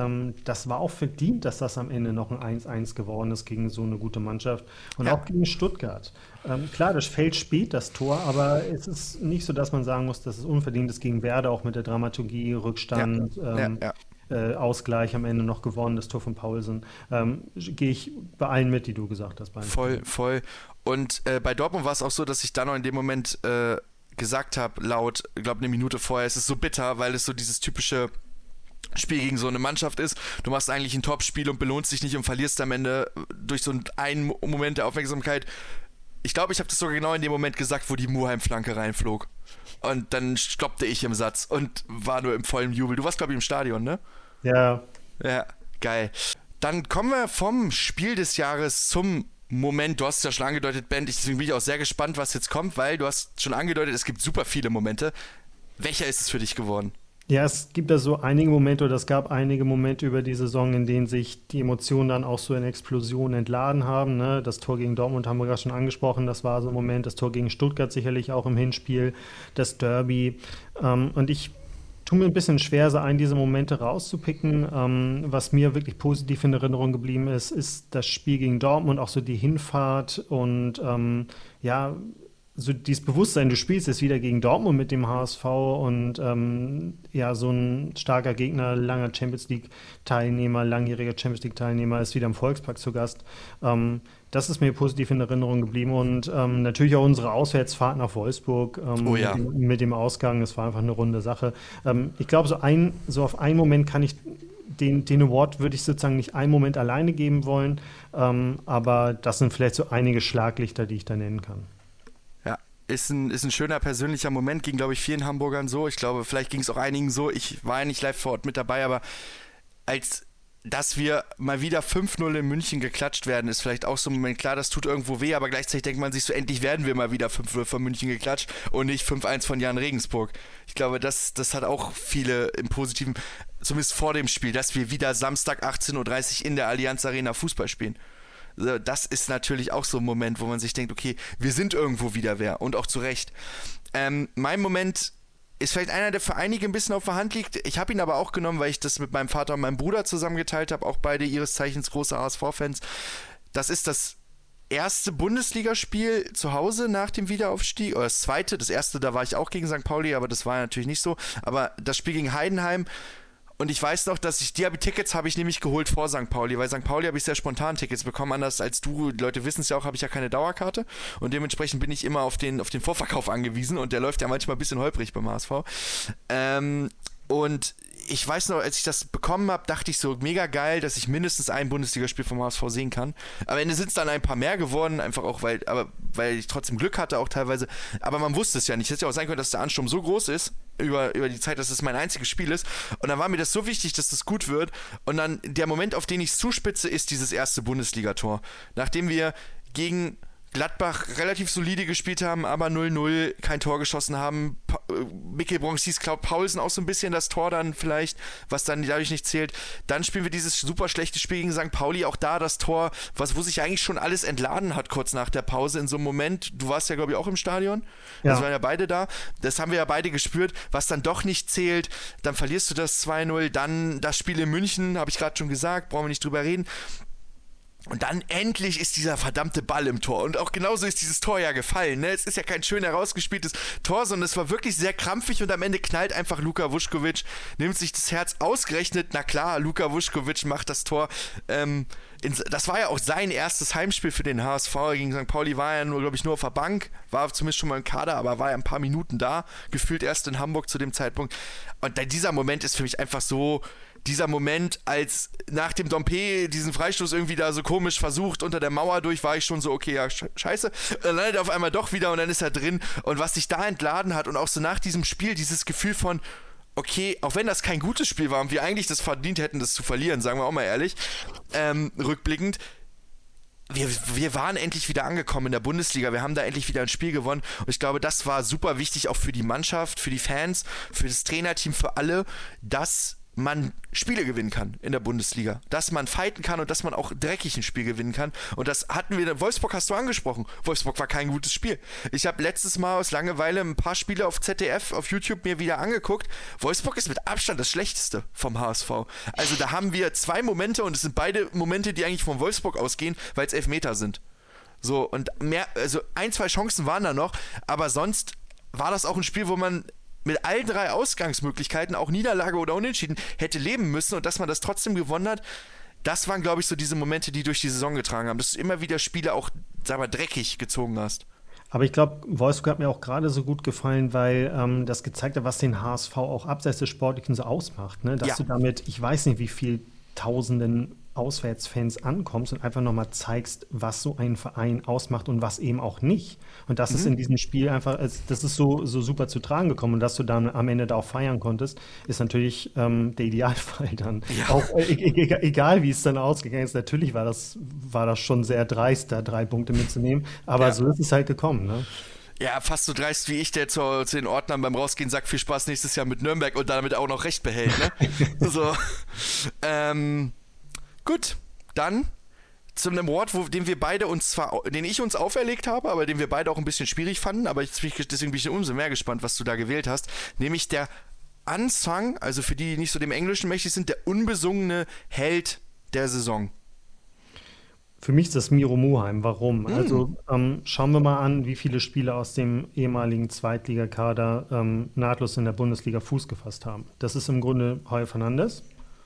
Das war auch verdient, dass das am Ende noch ein 1-1 geworden ist gegen so eine gute Mannschaft und ja, auch gegen Stuttgart. Klar, das fällt spät, das Tor, aber es ist nicht so, dass man sagen muss, dass es unverdient ist gegen Werder, auch mit der Dramaturgie, ja, Rückstand, ja. Ausgleich am Ende noch gewonnen, das Tor von Paulsen. Gehe ich bei allen mit, die du gesagt hast. Bei allen Voll, Spielen. voll. Und bei Dortmund war es auch so, dass ich dann noch in dem Moment gesagt habe, laut, ich glaube eine Minute vorher, es ist so bitter, weil es so dieses typische Spiel gegen so eine Mannschaft ist. Du machst eigentlich ein Top-Spiel und belohnst dich nicht und verlierst am Ende durch so einen Moment der Aufmerksamkeit. Ich glaube, ich habe das sogar genau in dem Moment gesagt, wo die Muheim-Flanke reinflog. Und dann stoppte ich im Satz und war nur im vollen Jubel. Du warst, glaube ich, im Stadion, ne? Ja, Ja, geil. Dann kommen wir vom Spiel des Jahres zum Moment. Du hast es ja schon angedeutet, Ben. Deswegen bin ich auch sehr gespannt, was jetzt kommt, weil du hast schon angedeutet, es gibt super viele Momente. Welcher ist es für dich geworden? ja, es gibt da so einige Momente, oder es gab einige Momente über die Saison, in denen sich die Emotionen dann auch so in Explosionen entladen haben. Ne? Das Tor gegen Dortmund haben wir gerade schon angesprochen, das war so ein Moment. Das Tor gegen Stuttgart sicherlich auch im Hinspiel, das Derby. Und ich tue mir ein bisschen schwer, so einen dieser Momente rauszupicken. Was mir wirklich positiv in Erinnerung geblieben ist, ist das Spiel gegen Dortmund, auch so die Hinfahrt und ja, so dieses Bewusstsein, du spielst jetzt wieder gegen Dortmund mit dem HSV und ja, so ein starker Gegner, langer Champions League-Teilnehmer, langjähriger Champions League-Teilnehmer ist wieder im Volkspark zu Gast. Das ist mir positiv in Erinnerung geblieben und natürlich auch unsere Auswärtsfahrt nach Wolfsburg Oh ja. mit dem Ausgang, das war einfach eine runde Sache. Ich glaube, so auf einen Moment kann ich den Award würde ich sozusagen nicht einen Moment alleine geben wollen, aber das sind vielleicht so einige Schlaglichter, die ich da nennen kann. Ja, ist ein schöner persönlicher Moment, ging, glaube ich, vielen Hamburgern so. Ich glaube, vielleicht ging es auch einigen so. Ich war ja nicht live vor Ort mit dabei, aber dass wir mal wieder 5-0 in München geklatscht werden, ist vielleicht auch so ein Moment. Klar, das tut irgendwo weh, aber gleichzeitig denkt man sich so, endlich werden wir mal wieder 5-0 von München geklatscht und nicht 5-1 von Jan Regensburg. Ich glaube, das hat auch viele im Positiven, zumindest vor dem Spiel, dass wir wieder Samstag 18:30 Uhr in der Allianz Arena Fußball spielen. Also das ist natürlich auch so ein Moment, wo man sich denkt, okay, wir sind irgendwo wieder wer und auch zu Recht. Mein Moment ist vielleicht einer, der für einige ein bisschen auf der Hand liegt. Ich habe ihn aber auch genommen, weil ich das mit meinem Vater und meinem Bruder zusammengeteilt habe, auch beide ihres Zeichens große HSV-Fans. Das ist das erste Bundesligaspiel zu Hause nach dem Wiederaufstieg, oder das zweite, das erste, da war ich auch gegen St. Pauli, aber das war natürlich nicht so. Aber das Spiel gegen Heidenheim, und ich weiß noch, dass Tickets habe ich nämlich geholt vor St. Pauli, weil St. Pauli habe ich sehr spontan Tickets bekommen, anders als du, die Leute wissen es ja auch, habe ich ja keine Dauerkarte und dementsprechend bin ich immer auf den Vorverkauf angewiesen und der läuft ja manchmal ein bisschen holprig beim HSV. Und ich weiß noch, als ich das bekommen habe, dachte ich so, mega geil, dass ich mindestens ein Bundesligaspiel vom HSV sehen kann. Am Ende sind es dann ein paar mehr geworden, einfach auch, weil ich trotzdem Glück hatte auch teilweise. Aber man wusste es ja nicht. Es hätte ja auch sein können, dass der Ansturm so groß ist, über die Zeit, dass es mein einziges Spiel ist. Und dann war mir das so wichtig, dass das gut wird. Und dann der Moment, auf den ich es zuspitze, ist dieses erste Bundesligator. Nachdem wir gegen Gladbach relativ solide gespielt haben, aber 0-0, kein Tor geschossen haben. Mikkel Bronx hieß, Klaus Paulsen auch so ein bisschen das Tor dann vielleicht, was dann dadurch nicht zählt. Dann spielen wir dieses super schlechte Spiel gegen St. Pauli, auch da das Tor, wo sich eigentlich schon alles entladen hat kurz nach der Pause in so einem Moment. Du warst ja, glaube ich, auch im Stadion. Ja. Also waren ja beide da. Das haben wir ja beide gespürt, was dann doch nicht zählt. Dann verlierst du das 2-0. Dann das Spiel in München, habe ich gerade schon gesagt, brauchen wir nicht drüber reden. Und dann endlich ist dieser verdammte Ball im Tor. Und auch genauso ist dieses Tor ja gefallen. Ne? Es ist ja kein schön herausgespieltes Tor, sondern es war wirklich sehr krampfig und am Ende knallt einfach Luka Vuskovic, nimmt sich das Herz ausgerechnet. Na klar, Luka Vuskovic macht das Tor. Das war ja auch sein erstes Heimspiel für den HSV. Gegen St. Pauli war er glaube ich, nur auf der Bank. War zumindest schon mal im Kader, aber war ja ein paar Minuten da. Gefühlt erst in Hamburg zu dem Zeitpunkt. Und dieser Moment ist für mich einfach so... Dieser Moment, als nach dem Dompe diesen Freistoß irgendwie da so komisch versucht, unter der Mauer durch, war ich schon so, okay, ja, scheiße. Dann landet er auf einmal doch wieder und dann ist er drin. Und was sich da entladen hat und auch so nach diesem Spiel, dieses Gefühl von, okay, auch wenn das kein gutes Spiel war und wir eigentlich das verdient hätten, das zu verlieren, sagen wir auch mal ehrlich, rückblickend, wir waren endlich wieder angekommen in der Bundesliga, wir haben da endlich wieder ein Spiel gewonnen und ich glaube, das war super wichtig auch für die Mannschaft, für die Fans, für das Trainerteam, für alle, dass man Spiele gewinnen kann in der Bundesliga, dass man fighten kann und dass man auch dreckig ein Spiel gewinnen kann. Und das hatten wir, Wolfsburg hast du angesprochen. Wolfsburg war kein gutes Spiel. Ich habe letztes Mal aus Langeweile ein paar Spiele auf ZDF, auf YouTube mir wieder angeguckt. Wolfsburg ist mit Abstand das Schlechteste vom HSV. Also da haben wir 2 Momente und es sind beide Momente, die eigentlich von Wolfsburg ausgehen, weil es Elfmeter sind. So, und mehr, also 1, 2 Chancen waren da noch, aber sonst war das auch ein Spiel, wo man mit allen 3 Ausgangsmöglichkeiten, auch Niederlage oder Unentschieden, hätte leben müssen und dass man das trotzdem gewonnen hat, das waren, glaube ich, so diese Momente, die durch die Saison getragen haben, dass du immer wieder Spiele auch, sag mal, dreckig gezogen hast. Aber ich glaube, Wolfsburg hat mir auch gerade so gut gefallen, weil das gezeigt hat, was den HSV auch abseits des Sportlichen so ausmacht. Ne? Dass du damit, ich weiß nicht, wie viel Tausenden Auswärtsfans ankommst und einfach nochmal zeigst, was so ein Verein ausmacht und was eben auch nicht. Und das ist in diesem Spiel einfach, das ist so super zu tragen gekommen und dass du dann am Ende da auch feiern konntest, ist natürlich der Idealfall dann. Ja. Auch egal, wie es dann ausgegangen ist, natürlich war das schon sehr dreist, da 3 Punkte mitzunehmen, aber so ist es halt gekommen, ne? Ja, fast so dreist wie ich, der zu den Ordnern beim Rausgehen sagt, viel Spaß nächstes Jahr mit Nürnberg und damit auch noch Recht behält, ne? So. Gut, dann zu einem Award, den ich uns auferlegt habe, aber den wir beide auch ein bisschen schwierig fanden, aber deswegen bin ich umso mehr gespannt, was du da gewählt hast, nämlich der Unsung, also für die nicht so dem Englischen mächtig sind, der unbesungene Held der Saison. Für mich ist das Miro Muheim. Warum? Also schauen wir mal an, wie viele Spieler aus dem ehemaligen Zweitligakader nahtlos in der Bundesliga Fuß gefasst haben. Das ist im Grunde Heuer Fernandes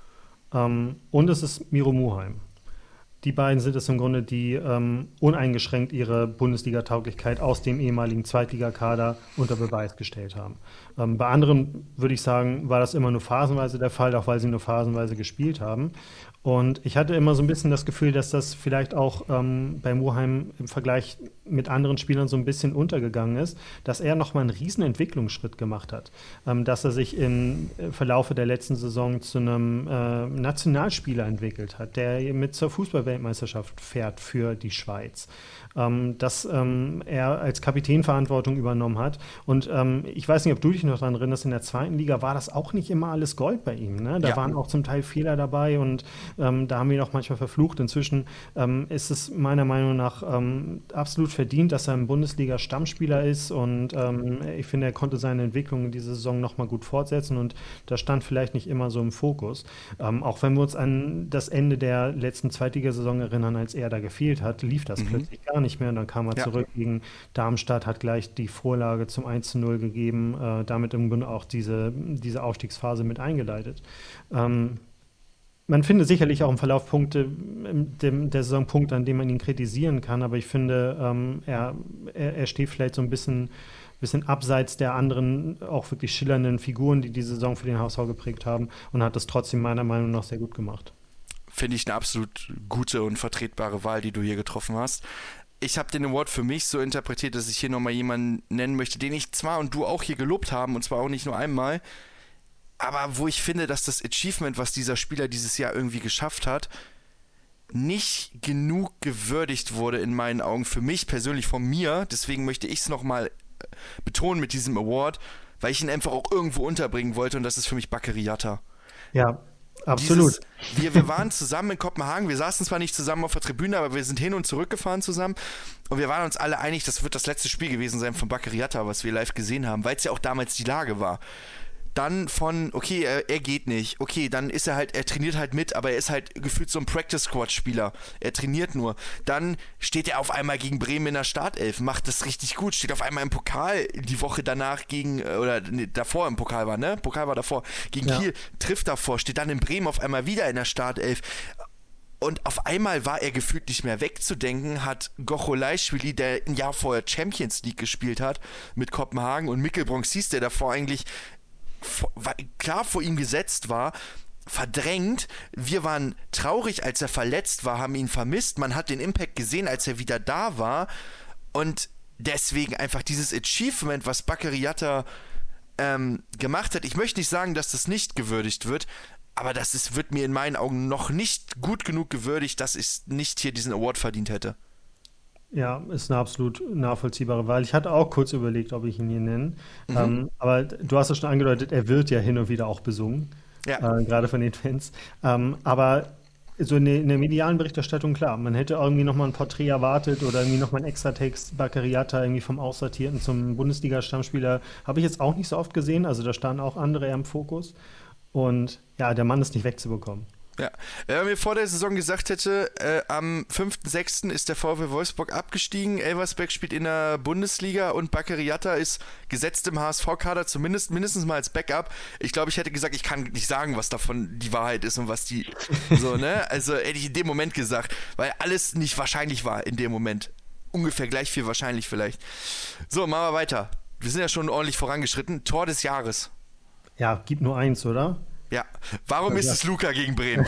und es ist Miro Muheim. Die beiden sind es im Grunde, die uneingeschränkt ihre Bundesliga-Tauglichkeit aus dem ehemaligen Zweitligakader unter Beweis gestellt haben. Bei anderen, würde ich sagen, war das immer nur phasenweise der Fall, auch weil sie nur phasenweise gespielt haben. Und ich hatte immer so ein bisschen das Gefühl, dass das vielleicht auch bei Muheim im Vergleich mit anderen Spielern so ein bisschen untergegangen ist, dass er nochmal einen riesen Entwicklungsschritt gemacht hat. Dass er sich im Verlaufe der letzten Saison zu einem Nationalspieler entwickelt hat, der mit zur Fußball-Weltmeisterschaft fährt für die Schweiz. Dass er als Kapitän Verantwortung übernommen hat. Und ich weiß nicht, ob du dich noch daran erinnerst, in der 2. Liga war das auch nicht immer alles Gold bei ihm. Ne? Da waren auch zum Teil Fehler dabei und da haben wir ihn auch manchmal verflucht. Inzwischen ist es meiner Meinung nach absolut verdient, dass er ein Bundesliga-Stammspieler ist und ich finde, er konnte seine Entwicklung in dieser Saison nochmal gut fortsetzen und das stand vielleicht nicht immer so im Fokus. Auch wenn wir uns an das Ende der letzten Zweitligasaison erinnern, als er da gefehlt hat, lief das plötzlich gar nicht mehr und dann kam er zurück gegen Darmstadt, hat gleich die Vorlage zum 1:0 gegeben, damit im Grunde auch diese Aufstiegsphase mit eingeleitet. Man findet sicherlich auch im Verlauf Punkte, der Saison Punkte, an denen man ihn kritisieren kann, aber ich finde, er steht vielleicht so ein bisschen abseits der anderen, auch wirklich schillernden Figuren, die Saison für den HSV geprägt haben und hat das trotzdem meiner Meinung nach sehr gut gemacht. Finde ich eine absolut gute und vertretbare Wahl, die du hier getroffen hast. Ich habe den Award für mich so interpretiert, dass ich hier nochmal jemanden nennen möchte, den ich zwar und du auch hier gelobt haben, und zwar auch nicht nur einmal, aber wo ich finde, dass das Achievement, was dieser Spieler dieses Jahr irgendwie geschafft hat, nicht genug gewürdigt wurde in meinen Augen, für mich persönlich von mir. Deswegen möchte ich es nochmal betonen mit diesem Award, weil ich ihn einfach auch irgendwo unterbringen wollte und das ist für mich Bakery Jatta. Ja, absolut. Wir waren zusammen in Kopenhagen, wir saßen zwar nicht zusammen auf der Tribüne, aber wir sind hin und zurück gefahren zusammen und wir waren uns alle einig, das wird das letzte Spiel gewesen sein von Bakery Jatta, was wir live gesehen haben, weil es ja auch damals die Lage war. Dann von, okay, er geht nicht, okay, dann ist er trainiert halt mit, aber er ist halt gefühlt so ein Practice-Squad-Spieler, er trainiert nur. Dann steht er auf einmal gegen Bremen in der Startelf, macht das richtig gut, steht auf einmal im Pokal die Woche danach davor im Pokal war, ne? Pokal war davor, gegen Kiel, trifft davor, steht dann in Bremen auf einmal wieder in der Startelf. Und auf einmal war er gefühlt nicht mehr wegzudenken, hat Gocholaischwili, der ein Jahr vorher Champions League gespielt hat, mit Kopenhagen und Mikkel Bronxis, der davor eigentlich klar vor ihm gesetzt war, verdrängt. Wir waren traurig, als er verletzt war, haben ihn vermisst. Man hat den Impact gesehen, als er wieder da war. Und deswegen einfach dieses Achievement, was Bakery Jatta gemacht hat. Ich möchte nicht sagen, dass das nicht gewürdigt wird, aber wird mir in meinen Augen noch nicht gut genug gewürdigt, dass ich nicht hier diesen Award verdient hätte. Ja, ist eine absolut nachvollziehbare Wahl. Ich hatte auch kurz überlegt, ob ich ihn hier nenne. Aber du hast es schon angedeutet, er wird ja hin und wieder auch besungen. gerade von den Fans. Aber so in der medialen Berichterstattung, klar, man hätte irgendwie nochmal ein Porträt erwartet oder irgendwie nochmal einen Extratext, Baccariata irgendwie vom Aussortierten zum Bundesliga-Stammspieler, habe ich jetzt auch nicht so oft gesehen, also da standen auch andere eher im Fokus und ja, der Mann ist nicht wegzubekommen. Ja, wenn man mir vor der Saison gesagt hätte, am 5.6. ist der VfL Wolfsburg abgestiegen, Elversberg spielt in der Bundesliga und Baccariata ist gesetzt im HSV-Kader, mindestens mal als Backup. Ich glaube, ich hätte gesagt, ich kann nicht sagen, was davon die Wahrheit ist und was die so, ne? Also hätte ich in dem Moment gesagt, weil alles nicht wahrscheinlich war in dem Moment. Ungefähr gleich viel wahrscheinlich vielleicht. So, machen wir weiter. Wir sind ja schon ordentlich vorangeschritten. Tor des Jahres. Ja, gibt nur eins, oder? Ja, warum ist es Luka gegen Bremen?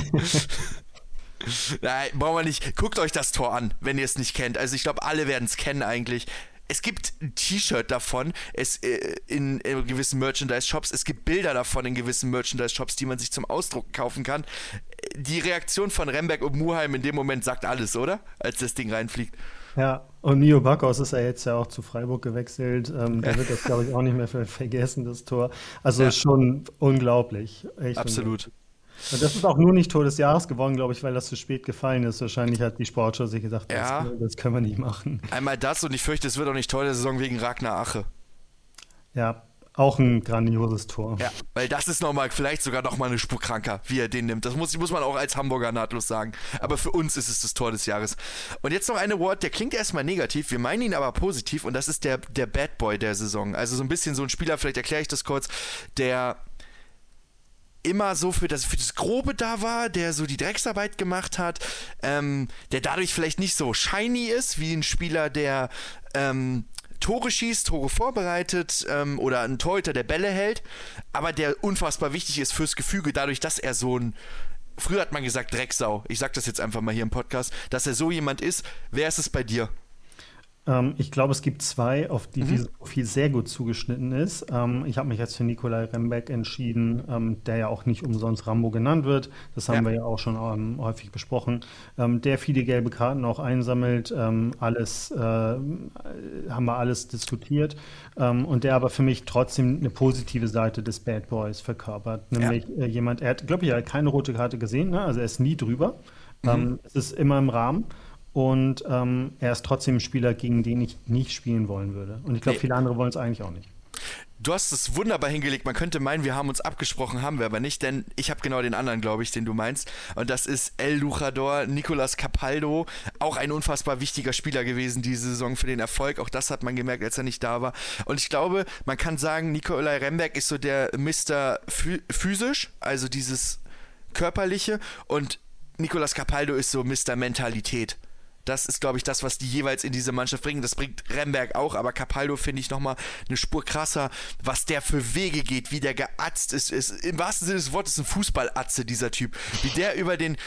Nein, brauchen wir nicht. Guckt euch das Tor an, wenn ihr es nicht kennt. Also ich glaube, alle werden es kennen eigentlich. Es gibt ein T-Shirt davon in gewissen Merchandise-Shops. Es gibt Bilder davon in gewissen Merchandise-Shops, die man sich zum Ausdrucken kaufen kann. Die Reaktion von Remberg und Muheim in dem Moment sagt alles, oder? Als das Ding reinfliegt. Ja, und Mio Backhaus ist ja jetzt ja auch zu Freiburg gewechselt. Der wird das, glaube ich, auch nicht mehr vergessen, das Tor. Also schon unglaublich. Echt absolut. Unglaublich. Und das ist auch nur nicht Tor des Jahres geworden, glaube ich, weil das zu spät gefallen ist. Wahrscheinlich hat die Sportschau sich gesagt, das können wir nicht machen. Einmal das und ich fürchte, es wird auch nicht Tor der Saison wegen Ragnar Ache. Ja, auch ein grandioses Tor. Ja, weil das ist vielleicht sogar noch mal eine Spur kranker, wie er den nimmt. Das muss man auch als Hamburger nahtlos sagen. Aber für uns ist es das Tor des Jahres. Und jetzt noch ein Award, der klingt erstmal negativ, wir meinen ihn aber positiv und das ist der Bad Boy der Saison. Also so ein bisschen so ein Spieler, vielleicht erkläre ich das kurz, der immer so für das Grobe da war, der so die Drecksarbeit gemacht hat, der dadurch vielleicht nicht so shiny ist, wie ein Spieler, der Tore schießt, Tore vorbereitet oder ein Torhüter, der Bälle hält, aber der unfassbar wichtig ist fürs Gefüge, dadurch, dass er so ein, früher hat man gesagt Drecksau, ich sag das jetzt einfach mal hier im Podcast, dass er so jemand ist. Wer ist es bei dir? Ich glaube, es gibt zwei, auf die dieses Profil sehr gut zugeschnitten ist. Ich habe mich jetzt für Nikolai Remberg entschieden, der ja auch nicht umsonst Rambo genannt wird. Das haben wir ja auch schon häufig besprochen. Der viele gelbe Karten auch einsammelt. Haben wir alles diskutiert. Und der aber für mich trotzdem eine positive Seite des Bad Boys verkörpert. Nämlich jemand, er hat, glaube ich, keine rote Karte gesehen. Ne? Also er ist nie drüber. Es ist immer im Rahmen. Und er ist trotzdem ein Spieler, gegen den ich nicht spielen wollen würde. Und ich glaube, viele andere wollen es eigentlich auch nicht. Du hast es wunderbar hingelegt. Man könnte meinen, wir haben uns abgesprochen, haben wir aber nicht, denn ich habe genau den anderen, glaube ich, den du meinst. Und das ist El Luchador, Nicolas Capaldo, auch ein unfassbar wichtiger Spieler gewesen diese Saison für den Erfolg. Auch das hat man gemerkt, als er nicht da war. Und ich glaube, man kann sagen, Nikolai Remberg ist so der Mr. Physisch, also dieses Körperliche. Und Nicolas Capaldo ist so Mr. Mentalität. Das ist, glaube ich, das, was die jeweils in diese Mannschaft bringen. Das bringt Remberg auch, aber Capaldo finde ich nochmal eine Spur krasser, was der für Wege geht, wie der geatzt ist. Im wahrsten Sinne des Wortes ist ein Fußballatze, dieser Typ. Wie der über den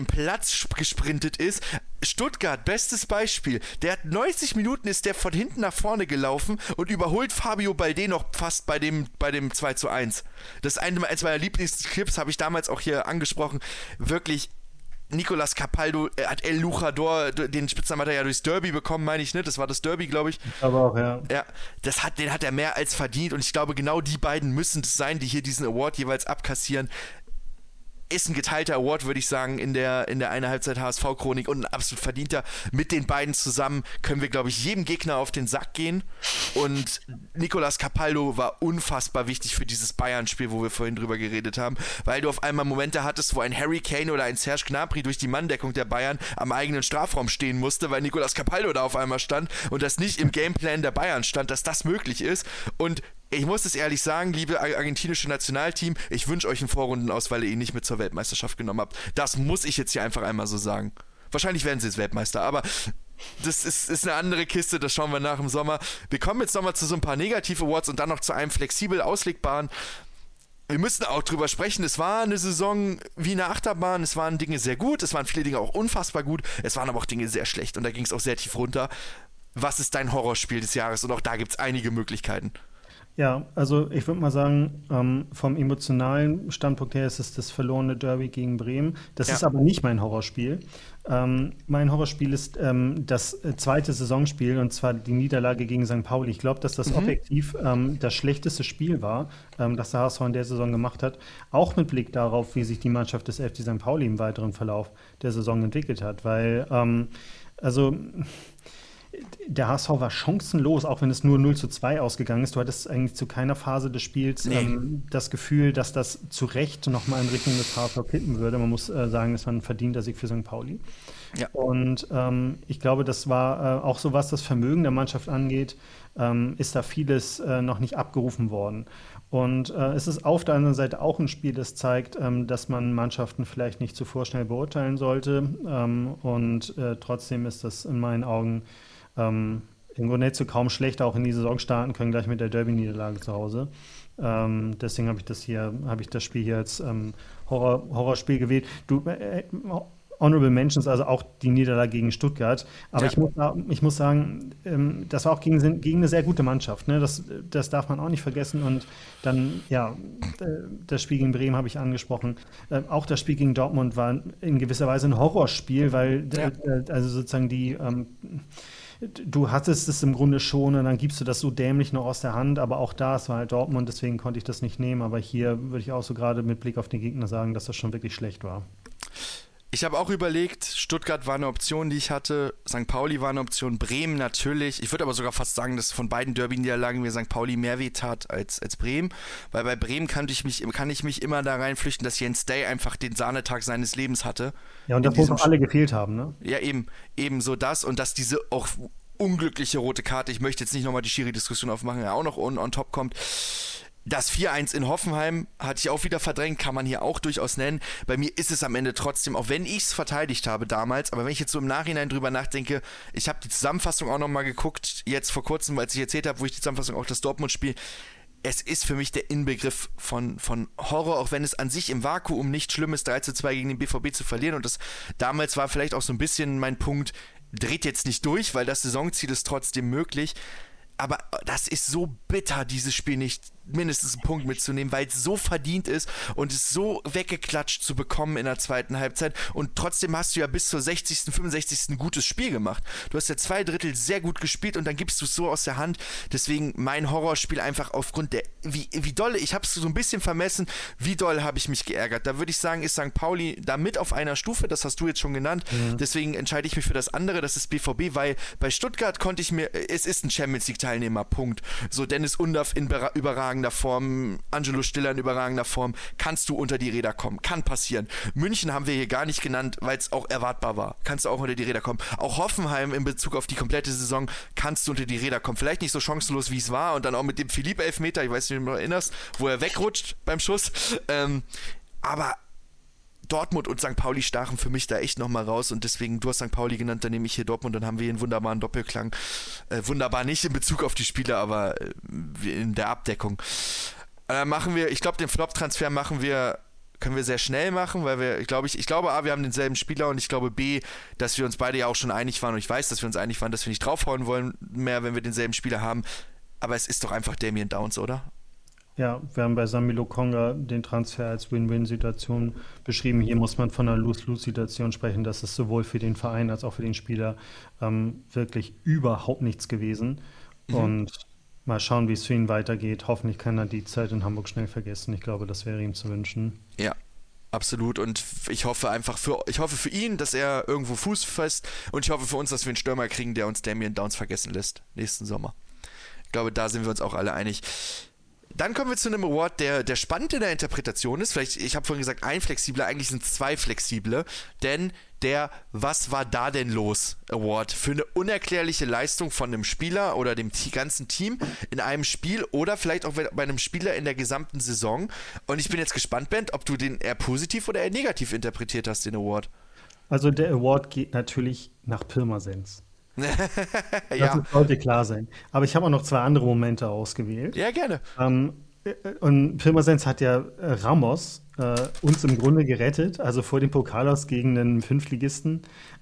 Platz gesprintet ist. Stuttgart, bestes Beispiel. Der hat 90 Minuten, ist der von hinten nach vorne gelaufen und überholt Fabio Balde noch fast bei dem 2:1. Das ist eins meiner Lieblingsclips, habe ich damals auch hier angesprochen. Wirklich, Nicolas Capaldo hat El Luchador, den Spitznamen hat er ja durchs Derby bekommen, meine ich, ne? Das war das Derby, glaube ich. Aber auch, ja. Ja, den hat er mehr als verdient und ich glaube, genau die beiden müssen es sein, die hier diesen Award jeweils abkassieren. Ist ein geteilter Award, würde ich sagen, in der eine Halbzeit HSV-Chronik und ein absolut verdienter. Mit den beiden zusammen können wir, glaube ich, jedem Gegner auf den Sack gehen. Und Nicolas Capaldo war unfassbar wichtig für dieses Bayern-Spiel, wo wir vorhin drüber geredet haben, weil du auf einmal Momente hattest, wo ein Harry Kane oder ein Serge Gnabry durch die Manndeckung der Bayern am eigenen Strafraum stehen musste, weil Nicolas Capaldo da auf einmal stand und das nicht im Gameplan der Bayern stand, dass das möglich ist. Und ich muss es ehrlich sagen, liebe argentinische Nationalteam, ich wünsche euch einen Vorrundenaus, weil ihr ihn nicht mit zur Weltmeisterschaft genommen habt. Das muss ich jetzt hier einfach einmal so sagen. Wahrscheinlich werden sie jetzt Weltmeister, aber das ist eine andere Kiste, das schauen wir nach im Sommer. Wir kommen jetzt nochmal zu so ein paar Negativ-Awards und dann noch zu einem flexibel auslegbaren. Wir müssen auch drüber sprechen, es war eine Saison wie eine Achterbahn, es waren Dinge sehr gut, es waren viele Dinge auch unfassbar gut, es waren aber auch Dinge sehr schlecht und da ging es auch sehr tief runter. Was ist dein Horrorspiel des Jahres? Und auch da gibt es einige Möglichkeiten. Ja, also ich würde mal sagen, vom emotionalen Standpunkt her ist es das verlorene Derby gegen Bremen. Das Ja. ist aber nicht mein Horrorspiel. Mein Horrorspiel ist das zweite Saisonspiel, und zwar die Niederlage gegen St. Pauli. Ich glaube, dass das objektiv das schlechteste Spiel war, das der HSV in der Saison gemacht hat. Auch mit Blick darauf, wie sich die Mannschaft des FC St. Pauli im weiteren Verlauf der Saison entwickelt hat. Weil, also der HSV war chancenlos, auch wenn es nur 0:2 ausgegangen ist. Du hattest eigentlich zu keiner Phase des Spiels das Gefühl, dass das zu Recht nochmal in Richtung des HSV kippen würde. Man muss sagen, es war ein verdienter Sieg für St. Pauli. Ja. Und ich glaube, das war auch so, was das Vermögen der Mannschaft angeht, ist da vieles noch nicht abgerufen worden. Und es ist auf der anderen Seite auch ein Spiel, das zeigt, dass man Mannschaften vielleicht nicht zu vorschnell beurteilen sollte. Und trotzdem ist das in meinen Augen im Grunde hättest du kaum schlechter auch in die Saison starten können, gleich mit der Derby-Niederlage zu Hause. Deswegen habe ich das Spiel hier als Horrorspiel gewählt. Honorable Mentions, also auch die Niederlage gegen Stuttgart. Aber ich muss sagen, das war auch gegen eine sehr gute Mannschaft. Ne? Das darf man auch nicht vergessen. Und dann, das Spiel gegen Bremen habe ich angesprochen. Auch das Spiel gegen Dortmund war in gewisser Weise ein Horrorspiel, weil also sozusagen du hattest es im Grunde schon und dann gibst du das so dämlich noch aus der Hand, aber auch da, es war halt Dortmund, deswegen konnte ich das nicht nehmen, aber hier würde ich auch so gerade mit Blick auf den Gegner sagen, dass das schon wirklich schlecht war. Ich habe auch überlegt, Stuttgart war eine Option, die ich hatte, St. Pauli war eine Option, Bremen natürlich. Ich würde aber sogar fast sagen, dass von beiden Derby-Niederlagen mir St. Pauli mehr wehtat als Bremen, weil bei Bremen kann ich mich immer da reinflüchten, dass Jens Day einfach den Sahnetag seines Lebens hatte. Ja, und das muss auch alle gefehlt haben, ne? Ja, eben so das und dass diese auch unglückliche rote Karte, ich möchte jetzt nicht nochmal die Schiri-Diskussion aufmachen, ja auch noch on top kommt. Das 4:1 in Hoffenheim hatte ich auch wieder verdrängt, kann man hier auch durchaus nennen. Bei mir ist es am Ende trotzdem, auch wenn ich es verteidigt habe damals, aber wenn ich jetzt so im Nachhinein drüber nachdenke, ich habe die Zusammenfassung auch nochmal geguckt, jetzt vor kurzem, als ich erzählt habe, wo ich die Zusammenfassung auch das Dortmund-Spiel, es ist für mich der Inbegriff von Horror, auch wenn es an sich im Vakuum nicht schlimm ist, 3:2 gegen den BVB zu verlieren und das damals war vielleicht auch so ein bisschen mein Punkt, dreht jetzt nicht durch, weil das Saisonziel ist trotzdem möglich, aber das ist so bitter, dieses Spiel nicht mindestens einen Punkt mitzunehmen, weil es so verdient ist und es so weggeklatscht zu bekommen in der zweiten Halbzeit und trotzdem hast du ja bis zur 60., 65. ein gutes Spiel gemacht. Du hast ja 2/3 sehr gut gespielt und dann gibst du es so aus der Hand. Deswegen mein Horrorspiel einfach aufgrund der, wie doll, ich habe es so ein bisschen vermessen, wie doll habe ich mich geärgert. Da würde ich sagen, ist St. Pauli da mit auf einer Stufe, das hast du jetzt schon genannt. Ja. Deswegen entscheide ich mich für das andere, das ist BVB, weil bei Stuttgart konnte ich mir, es ist ein Champions-League-Teilnehmer, Punkt. So Dennis Undaff in überragender Form, Angelo Stiller in überragender Form, kannst du unter die Räder kommen. Kann passieren. München haben wir hier gar nicht genannt, weil es auch erwartbar war. Kannst du auch unter die Räder kommen. Auch Hoffenheim in Bezug auf die komplette Saison kannst du unter die Räder kommen. Vielleicht nicht so chancenlos, wie es war und dann auch mit dem Philipp-Elfmeter, ich weiß nicht, ob du dich noch erinnerst, wo er wegrutscht beim Schuss. Aber Dortmund und St. Pauli stachen für mich da echt nochmal raus und deswegen, du hast St. Pauli genannt, dann nehme ich hier Dortmund, dann haben wir hier einen wunderbaren Doppelklang. Wunderbar nicht in Bezug auf die Spiele, aber in der Abdeckung. Ich glaube, den Flop-Transfer können wir sehr schnell machen, weil ich glaube A, wir haben denselben Spieler und ich glaube B, dass wir uns beide ja auch schon einig waren und ich weiß, dass wir uns einig waren, dass wir nicht draufhauen wollen mehr, wenn wir denselben Spieler haben, aber es ist doch einfach Damien Downs, oder? Ja, wir haben bei Sami Lokonga den Transfer als Win-Win-Situation beschrieben. Hier muss man von einer Lose-Lose-Situation sprechen. Das ist sowohl für den Verein als auch für den Spieler wirklich überhaupt nichts gewesen. Und mal schauen, wie es für ihn weitergeht. Hoffentlich kann er die Zeit in Hamburg schnell vergessen. Ich glaube, das wäre ihm zu wünschen. Ja, absolut. Und ich hoffe für ihn, dass er irgendwo Fuß fasst. Und ich hoffe für uns, dass wir einen Stürmer kriegen, der uns Damien Downs vergessen lässt nächsten Sommer. Ich glaube, da sind wir uns auch alle einig. Dann kommen wir zu einem Award, der spannend in der Interpretation ist. Vielleicht, ich habe vorhin gesagt, ein flexibler, eigentlich sind es zwei flexible. Denn der Was war da denn los Award für eine unerklärliche Leistung von einem Spieler oder dem ganzen Team in einem Spiel oder vielleicht auch bei einem Spieler in der gesamten Saison. Und ich bin jetzt gespannt, Ben, ob du den eher positiv oder eher negativ interpretiert hast, den Award. Also der Award geht natürlich nach Pirmasens. Ja. Das sollte klar sein. Aber ich habe auch noch zwei andere Momente ausgewählt. Ja, gerne. Und Pirmasens hat ja Ramos uns im Grunde gerettet, also vor dem Pokal aus gegen einen Fünftligisten.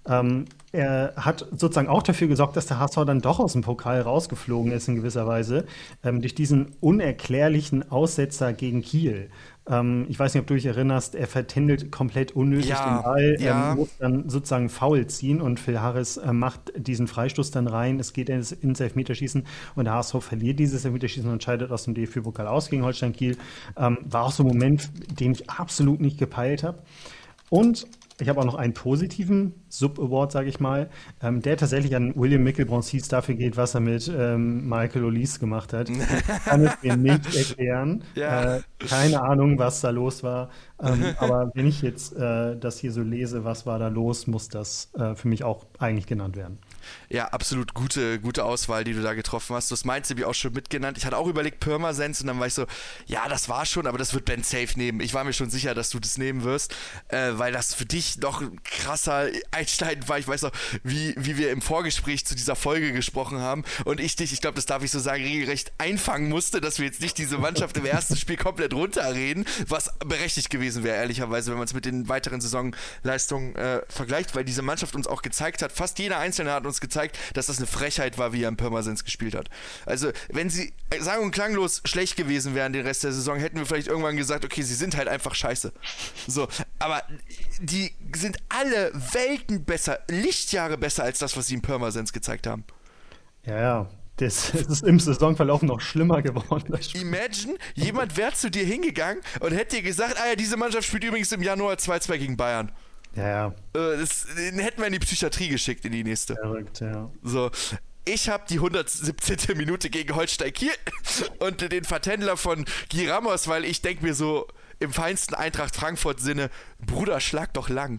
Er hat sozusagen auch dafür gesorgt, dass der HSV dann doch aus dem Pokal rausgeflogen ist in gewisser Weise, durch diesen unerklärlichen Aussetzer gegen Kiel. Ich weiß nicht, ob du dich erinnerst, er vertändelt komplett unnötig den Ball, muss dann sozusagen faul ziehen und Phil Harris macht diesen Freistoß dann rein. Es geht ins Elfmeterschießen und der HSV verliert dieses Elfmeterschießen und scheidet aus dem DFB-Pokal aus gegen Holstein Kiel. War auch so ein Moment, den ich absolut nicht gepeilt habe. Und ich habe auch noch einen positiven Sub-Award, sage ich mal, der tatsächlich an William Mickelbronsis dafür geht, was er mit Michael Olise gemacht hat. Ich kann es mir nicht erklären. Ja. Keine Ahnung, was da los war. Aber wenn ich jetzt das hier so lese, was war da los, muss das für mich auch eigentlich genannt werden. Ja, absolut gute Auswahl, die du da getroffen hast. Du hast Mainz auch schon mitgenannt. Ich hatte auch überlegt Pirmasens und dann war ich so, ja, das war schon, aber das wird Ben safe nehmen. Ich war mir schon sicher, dass du das nehmen wirst, weil das für dich noch ein krasser Einstein war. Ich weiß noch, wie wir im Vorgespräch zu dieser Folge gesprochen haben und ich glaube, das darf ich so sagen, regelrecht einfangen musste, dass wir jetzt nicht diese Mannschaft im ersten Spiel komplett runterreden, was berechtigt gewesen wäre, ehrlicherweise, wenn man es mit den weiteren Saisonleistungen vergleicht, weil diese Mannschaft uns auch gezeigt hat, fast jeder Einzelne hat uns gezeigt, dass das eine Frechheit war, wie er in Pirmasens gespielt hat. Also, wenn sie sang- und klanglos schlecht gewesen wären den Rest der Saison, hätten wir vielleicht irgendwann gesagt, okay, sie sind halt einfach scheiße. So, aber die sind alle Welten besser, Lichtjahre besser als das, was sie in Pirmasens gezeigt haben. Ja. Das ist im Saisonverlauf noch schlimmer geworden. Imagine, jemand wäre zu dir hingegangen und hätte dir gesagt, diese Mannschaft spielt übrigens im Januar 2-2 gegen Bayern. Ja. Den hätten wir in die Psychiatrie geschickt, in die nächste. Verrückt, ja. So, ich habe die 117. Minute gegen Holstein Kiel und den Vertändler von Guy Ramos, weil ich denke mir so im feinsten Eintracht Frankfurt-Sinne, Bruder, schlag doch lang.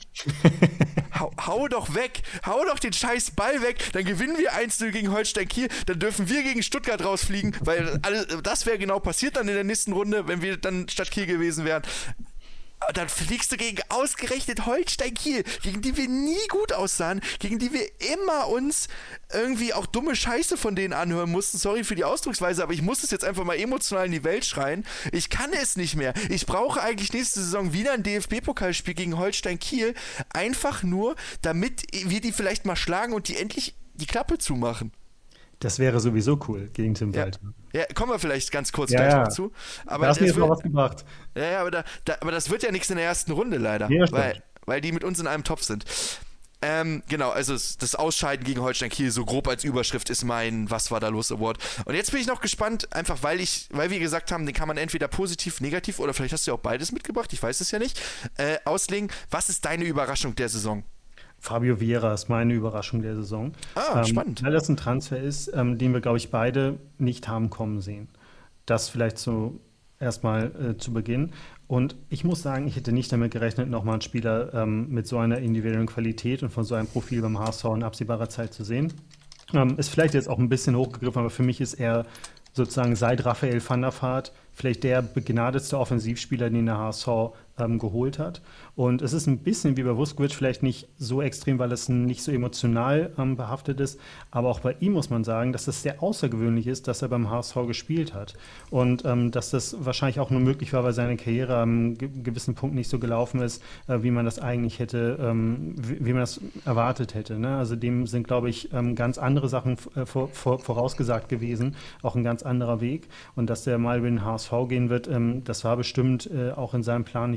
Hau doch weg, hau doch den scheiß Ball weg, dann gewinnen wir 1-0 gegen Holstein Kiel, dann dürfen wir gegen Stuttgart rausfliegen, weil das wäre genau passiert dann in der nächsten Runde, wenn wir dann statt Kiel gewesen wären. Dann fliegst du gegen ausgerechnet Holstein Kiel, gegen die wir nie gut aussahen, gegen die wir immer uns irgendwie auch dumme Scheiße von denen anhören mussten. Sorry für die Ausdrucksweise, aber ich muss es jetzt einfach mal emotional in die Welt schreien. Ich kann es nicht mehr. Ich brauche eigentlich nächste Saison wieder ein DFB-Pokalspiel gegen Holstein Kiel, einfach nur, damit wir die vielleicht mal schlagen und die endlich die Klappe zumachen. Das wäre sowieso cool gegen Tim Walter. Ja, kommen wir vielleicht ganz kurz gleich noch zu. Aber da hast du jetzt noch was gebracht. Ja, aber das wird ja nichts in der ersten Runde leider, ja, weil die mit uns in einem Topf sind. Genau, also das Ausscheiden gegen Holstein Kiel, so grob als Überschrift ist mein Was war da los Award. Und jetzt bin ich noch gespannt, einfach weil wir gesagt haben, den kann man entweder positiv, negativ oder vielleicht hast du ja auch beides mitgebracht, ich weiß es ja nicht, auslegen. Was ist deine Überraschung der Saison? Fabio Vieira ist meine Überraschung der Saison. Spannend. Weil das ein Transfer ist, den wir, glaube ich, beide nicht haben kommen sehen. Das vielleicht so erstmal zu Beginn. Und ich muss sagen, ich hätte nicht damit gerechnet, nochmal einen Spieler mit so einer individuellen Qualität und von so einem Profil beim HSV in absehbarer Zeit zu sehen. Ist vielleicht jetzt auch ein bisschen hochgegriffen, aber für mich ist er sozusagen seit Raphael van der Vaart vielleicht der begnadetste Offensivspieler, den der HSV geholt hat. Und es ist ein bisschen wie bei Vuskovic, vielleicht nicht so extrem, weil es nicht so emotional behaftet ist, aber auch bei ihm muss man sagen, dass es sehr außergewöhnlich ist, dass er beim HSV gespielt hat. Und dass das wahrscheinlich auch nur möglich war, weil seine Karriere am gewissen Punkt nicht so gelaufen ist, wie man das eigentlich hätte, wie man das erwartet hätte. Ne? Also dem sind, glaube ich, ganz andere Sachen vorausgesagt gewesen, auch ein ganz anderer Weg. Und dass der mal über den HSV gehen wird, das war bestimmt auch in seinem Plan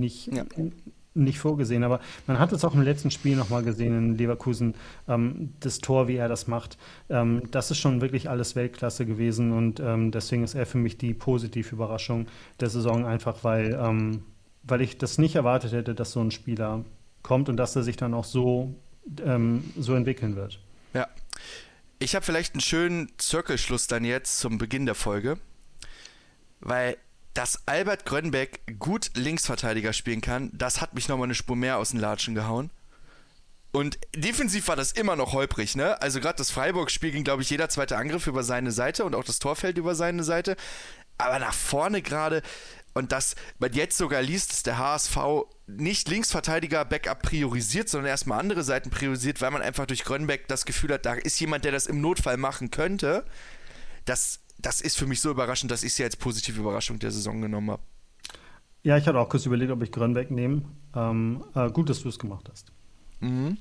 nicht vorgesehen, aber man hat es auch im letzten Spiel nochmal gesehen in Leverkusen, das Tor, wie er das macht, das ist schon wirklich alles Weltklasse gewesen und deswegen ist er für mich die positive Überraschung der Saison, einfach weil ich das nicht erwartet hätte, dass so ein Spieler kommt und dass er sich dann auch so entwickeln wird. Ja, ich habe vielleicht einen schönen Zirkelschluss dann jetzt zum Beginn der Folge, weil dass Albert Grönbeck gut Linksverteidiger spielen kann, das hat mich nochmal eine Spur mehr aus den Latschen gehauen. Und defensiv war das immer noch holprig, ne? Also gerade das Freiburg-Spiel ging, glaube ich, jeder zweite Angriff über seine Seite und auch das Torfeld über seine Seite. Aber nach vorne gerade, und dass man jetzt sogar liest, dass der HSV nicht Linksverteidiger Backup priorisiert, sondern erstmal andere Seiten priorisiert, weil man einfach durch Grönbeck das Gefühl hat, da ist jemand, der das im Notfall machen könnte. Das ist für mich so überraschend, dass ich sie als positive Überraschung der Saison genommen habe. Ja, ich hatte auch kurz überlegt, ob ich Grönbeck nehme. Gut, dass du es gemacht hast. Mhm.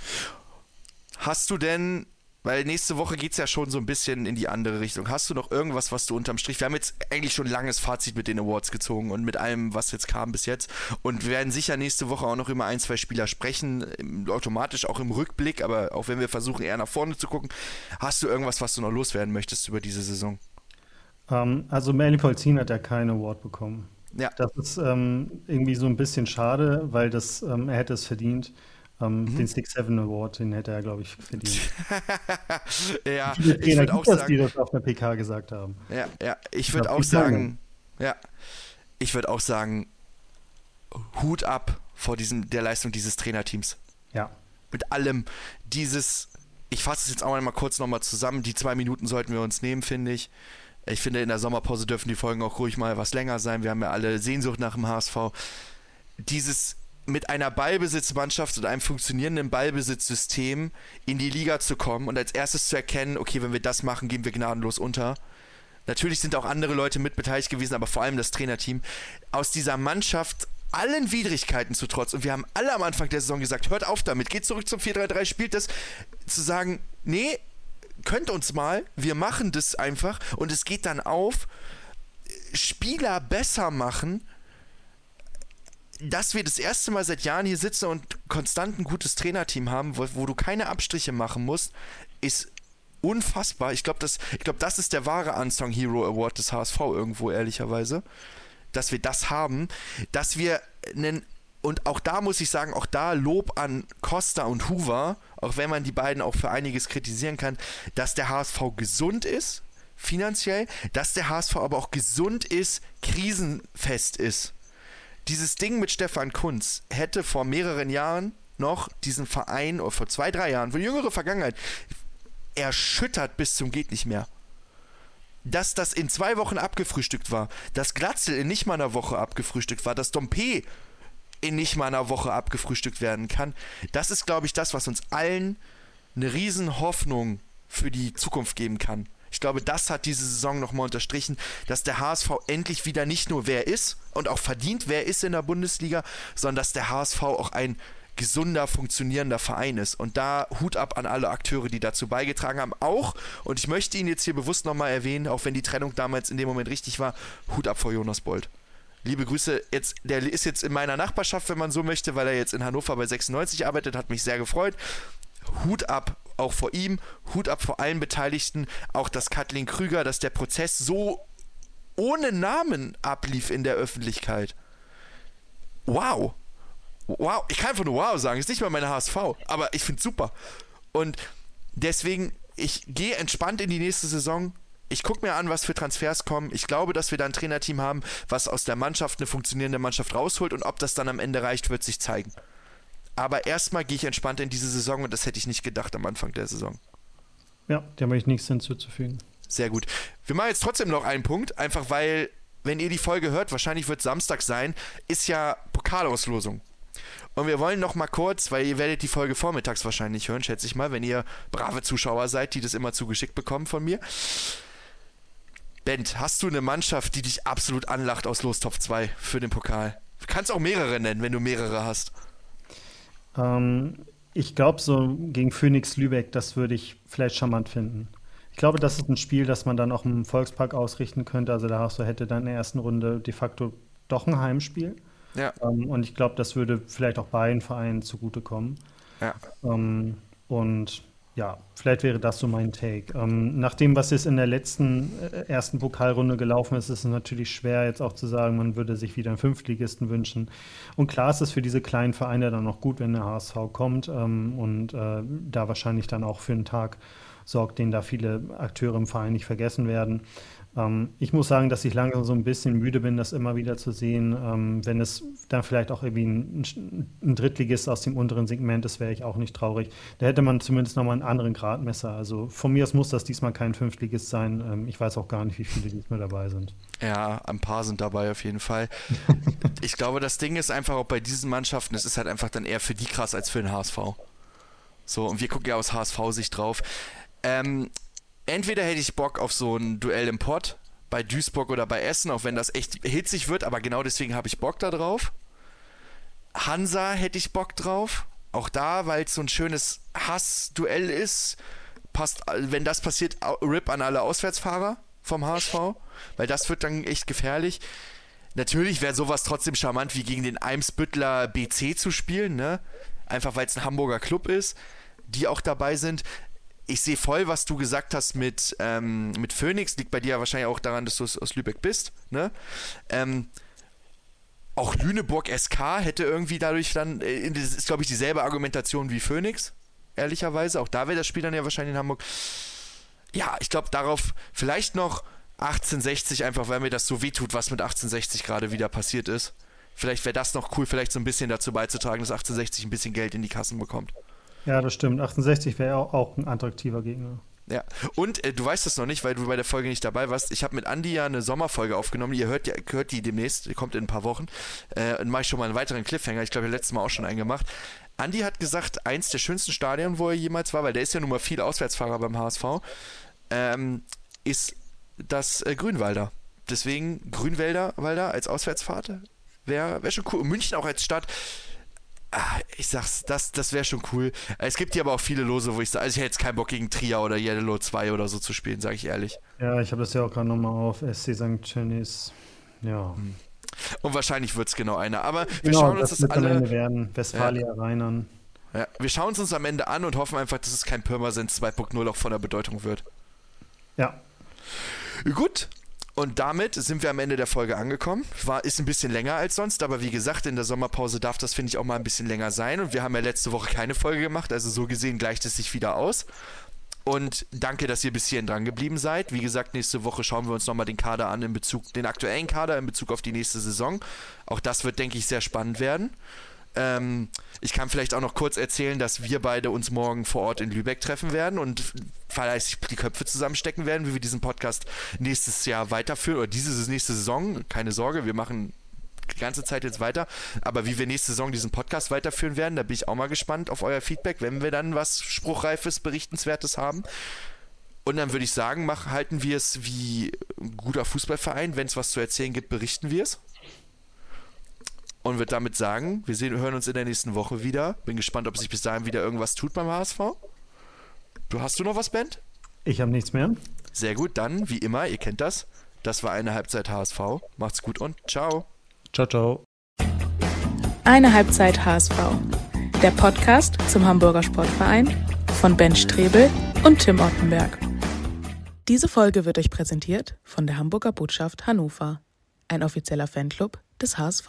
Hast du denn, weil nächste Woche geht es ja schon so ein bisschen in die andere Richtung, hast du noch irgendwas, was du unterm Strich, wir haben jetzt eigentlich schon ein langes Fazit mit den Awards gezogen und mit allem, was jetzt kam bis jetzt, und wir werden sicher nächste Woche auch noch über 1, 2 Spieler sprechen, automatisch auch im Rückblick, aber auch wenn wir versuchen eher nach vorne zu gucken, hast du irgendwas, was du noch loswerden möchtest über diese Saison? Also Manly Polzin hat ja keinen Award bekommen. Ja. Das ist irgendwie so ein bisschen schade, weil er hätte es verdient. Den 6-7 Award, den hätte er, glaube ich, verdient. Ja, Viele ich Trainer würde auch gibt es, sagen, die das auf der PK gesagt haben. ja, ich würde Ja, auch ich meine. sagen, ja, ich würde auch sagen, Hut ab vor der Leistung dieses Trainerteams. Ja, Mit allem ich fasse es jetzt auch einmal kurz nochmal zusammen, die 2 Minuten sollten wir uns nehmen, finde ich. Ich finde, in der Sommerpause dürfen die Folgen auch ruhig mal was länger sein. Wir haben ja alle Sehnsucht nach dem HSV. Dieses mit einer Ballbesitzmannschaft und einem funktionierenden Ballbesitzsystem in die Liga zu kommen und als erstes zu erkennen, okay, wenn wir das machen, gehen wir gnadenlos unter. Natürlich sind auch andere Leute mit beteiligt gewesen, aber vor allem das Trainerteam. Aus dieser Mannschaft allen Widrigkeiten zu trotz, und wir haben alle am Anfang der Saison gesagt, hört auf damit, geht zurück zum 4-3-3, spielt das, zu sagen, nee, könnt uns mal, wir machen das einfach, und es geht dann auf, Spieler besser machen, dass wir das erste Mal seit Jahren hier sitzen und konstant ein gutes Trainerteam haben, wo du keine Abstriche machen musst, ist unfassbar. Ich glaube, das ist der wahre Unsung Hero Award des HSV irgendwo, ehrlicherweise. Dass wir das haben, dass wir und auch da muss ich sagen, auch da Lob an Costa und Hoover, auch wenn man die beiden auch für einiges kritisieren kann, dass der HSV gesund ist, finanziell, dass der HSV aber auch gesund ist, krisenfest ist. Dieses Ding mit Stefan Kuntz hätte vor mehreren Jahren noch diesen Verein, oder vor 2, 3 Jahren, für die jüngere Vergangenheit, erschüttert bis zum geht nicht mehr. Dass das in 2 Wochen abgefrühstückt war, dass Glatzel in nicht mal einer Woche abgefrühstückt war, dass Dompe in nicht mal einer Woche abgefrühstückt werden kann, das ist, glaube ich, das, was uns allen eine riesen Hoffnung für die Zukunft geben kann. Ich glaube, das hat diese Saison nochmal unterstrichen, dass der HSV endlich wieder nicht nur wer ist und auch verdient, wer ist in der Bundesliga, sondern dass der HSV auch ein gesunder, funktionierender Verein ist. Und da Hut ab an alle Akteure, die dazu beigetragen haben. Auch, und ich möchte ihn jetzt hier bewusst nochmal erwähnen, auch wenn die Trennung damals in dem Moment richtig war, Hut ab vor Jonas Bold. Liebe Grüße, der ist jetzt in meiner Nachbarschaft, wenn man so möchte, weil er jetzt in Hannover bei 96 arbeitet, hat mich sehr gefreut. Hut ab auch vor ihm, Hut ab vor allen Beteiligten, auch dass Kathleen Krüger, dass der Prozess so ohne Namen ablief in der Öffentlichkeit. Wow, ich kann einfach nur wow sagen, ist nicht mal meine HSV, aber ich finde es super. Und deswegen, ich gehe entspannt in die nächste Saison. Ich gucke mir an, was für Transfers kommen. Ich glaube, dass wir da ein Trainerteam haben, was aus der Mannschaft eine funktionierende Mannschaft rausholt, und ob das dann am Ende reicht, wird sich zeigen. Aber erstmal gehe ich entspannt in diese Saison, und das hätte ich nicht gedacht am Anfang der Saison. Ja, da habe ich nichts hinzuzufügen. Sehr gut. Wir machen jetzt trotzdem noch einen Punkt, einfach weil, wenn ihr die Folge hört, wahrscheinlich wird Samstag sein, ist ja Pokalauslosung. Und wir wollen noch mal kurz, weil ihr werdet die Folge vormittags wahrscheinlich hören, schätze ich mal, wenn ihr brave Zuschauer seid, die das immer zugeschickt bekommen von mir. Bent, hast du eine Mannschaft, die dich absolut anlacht aus Lostopf 2 für den Pokal? Du kannst auch mehrere nennen, wenn du mehrere hast. Ich glaube, so gegen Phoenix Lübeck, das würde ich vielleicht charmant finden. Ich glaube, das ist ein Spiel, das man dann auch im Volkspark ausrichten könnte. Also der HSV hätte dann in der ersten Runde de facto doch ein Heimspiel. Ja. Und ich glaube, das würde vielleicht auch beiden Vereinen zugutekommen. Ja. Und ja, vielleicht wäre das so mein Take. Nach dem, was jetzt in der letzten ersten Pokalrunde gelaufen ist, ist es natürlich schwer, jetzt auch zu sagen, man würde sich wieder einen Fünftligisten wünschen. Und klar ist es für diese kleinen Vereine dann auch gut, wenn der HSV kommt und da wahrscheinlich dann auch für einen Tag sorgt, den da viele Akteure im Verein nicht vergessen werden. Ich muss sagen, dass ich langsam so ein bisschen müde bin, das immer wieder zu sehen. Wenn es dann vielleicht auch irgendwie ein Drittligist aus dem unteren Segment ist, wäre ich auch nicht traurig. Da hätte man zumindest nochmal einen anderen Gradmesser. Also von mir aus muss das diesmal kein Fünftligist sein. Ich weiß auch gar nicht, wie viele diesmal dabei sind. Ja, ein paar sind dabei auf jeden Fall. Ich glaube, das Ding ist einfach auch bei diesen Mannschaften, es ist halt einfach dann eher für die krass als für den HSV. So, und wir gucken ja aus HSV-Sicht drauf. Entweder hätte ich Bock auf so ein Duell im Pott, bei Duisburg oder bei Essen, auch wenn das echt hitzig wird, aber genau deswegen habe ich Bock da drauf. Hansa hätte ich Bock drauf. Auch da, weil es so ein schönes Hassduell ist, passt, wenn das passiert, RIP an alle Auswärtsfahrer vom HSV, weil das wird dann echt gefährlich. Natürlich wäre sowas trotzdem charmant, wie gegen den Eimsbüttler BC zu spielen, ne? Einfach weil es ein Hamburger Club ist, die auch dabei sind. Ich sehe voll, was du gesagt hast mit Phoenix, liegt bei dir ja wahrscheinlich auch daran, dass du aus Lübeck bist, ne? Auch Lüneburg SK hätte irgendwie dadurch dann, das ist glaube ich dieselbe Argumentation wie Phoenix, ehrlicherweise. Auch da wäre das Spiel dann ja wahrscheinlich in Hamburg. Ja, ich glaube darauf vielleicht noch 1860, einfach weil mir das so wehtut, was mit 1860 gerade wieder passiert ist. Vielleicht wäre das noch cool, vielleicht so ein bisschen dazu beizutragen, dass 1860 ein bisschen Geld in die Kassen bekommt. Ja, das stimmt. 1860 wäre auch ein attraktiver Gegner. Ja, und du weißt das noch nicht, weil du bei der Folge nicht dabei warst. Ich habe mit Andi ja eine Sommerfolge aufgenommen. Ihr hört die demnächst, die kommt in ein paar Wochen. Dann mache ich schon mal einen weiteren Cliffhanger. Ich glaube, ich habe letztes Mal auch schon einen gemacht. Andi hat gesagt, eins der schönsten Stadien, wo er jemals war, weil der ist ja nun mal viel Auswärtsfahrer beim HSV, ist das Grünwalder. Deswegen Grünwälder als Auswärtsfahrt wäre schon cool. Und München auch als Stadt. Ich sag's, das wäre schon cool. Es gibt hier aber auch viele Lose, wo ich sage, also ich hätte jetzt keinen Bock gegen Trier oder Yellow 2 oder so zu spielen, sage ich ehrlich. Ja, ich habe das ja auch gerade nochmal auf SC St. Dennis. Ja. Und wahrscheinlich wird es genau einer. Aber wir schauen uns das alle... am Ende werden. Westfalia Rheinern. Ja, wir schauen es uns am Ende an und hoffen einfach, dass es kein Pirmasens 2.0 auch von der Bedeutung wird. Ja. Gut. Und damit sind wir am Ende der Folge angekommen. Ist ein bisschen länger als sonst, aber wie gesagt, in der Sommerpause darf das, finde ich, auch mal ein bisschen länger sein. Und wir haben ja letzte Woche keine Folge gemacht, also so gesehen gleicht es sich wieder aus. Und danke, dass ihr bis hierhin dran geblieben seid. Wie gesagt, nächste Woche schauen wir uns nochmal den Kader an, den aktuellen Kader in Bezug auf die nächste Saison. Auch das wird, denke ich, sehr spannend werden. Ich kann vielleicht auch noch kurz erzählen, dass wir beide uns morgen vor Ort in Lübeck treffen werden und vielleicht die Köpfe zusammenstecken werden, wie wir diesen Podcast nächstes Jahr weiterführen oder diese nächste Saison. Keine Sorge, wir machen die ganze Zeit jetzt weiter, aber wie wir nächste Saison diesen Podcast weiterführen werden, da bin ich auch mal gespannt auf euer Feedback, wenn wir dann was Spruchreifes, Berichtenswertes haben. Und dann würde ich sagen, halten wir es wie ein guter Fußballverein, wenn es was zu erzählen gibt, berichten wir es. Und würde damit sagen, hören uns in der nächsten Woche wieder. Bin gespannt, ob sich bis dahin wieder irgendwas tut beim HSV. Hast du noch was, Ben? Ich habe nichts mehr. Sehr gut, dann, wie immer, ihr kennt das. Das war eine Halbzeit HSV. Macht's gut und ciao. Ciao, ciao. Eine Halbzeit HSV. Der Podcast zum Hamburger Sportverein von Ben Strebel und Tim Ottenberg. Diese Folge wird euch präsentiert von der Hamburger Botschaft Hannover. Ein offizieller Fanclub des HSV.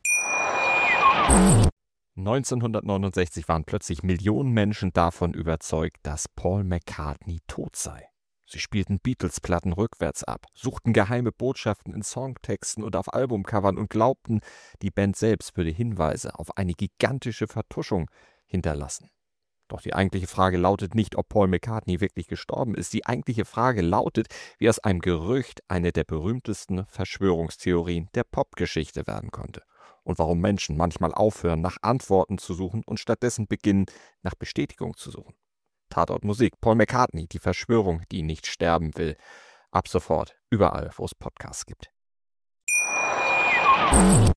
1969 waren plötzlich Millionen Menschen davon überzeugt, dass Paul McCartney tot sei. Sie spielten Beatles-Platten rückwärts ab, suchten geheime Botschaften in Songtexten und auf Albumcovern und glaubten, die Band selbst würde Hinweise auf eine gigantische Vertuschung hinterlassen. Doch die eigentliche Frage lautet nicht, ob Paul McCartney wirklich gestorben ist. Die eigentliche Frage lautet, wie aus einem Gerücht eine der berühmtesten Verschwörungstheorien der Popgeschichte werden konnte. Und warum Menschen manchmal aufhören, nach Antworten zu suchen und stattdessen beginnen, nach Bestätigung zu suchen. Tatort Musik, Paul McCartney, die Verschwörung, die nicht sterben will. Ab sofort überall, wo es Podcasts gibt.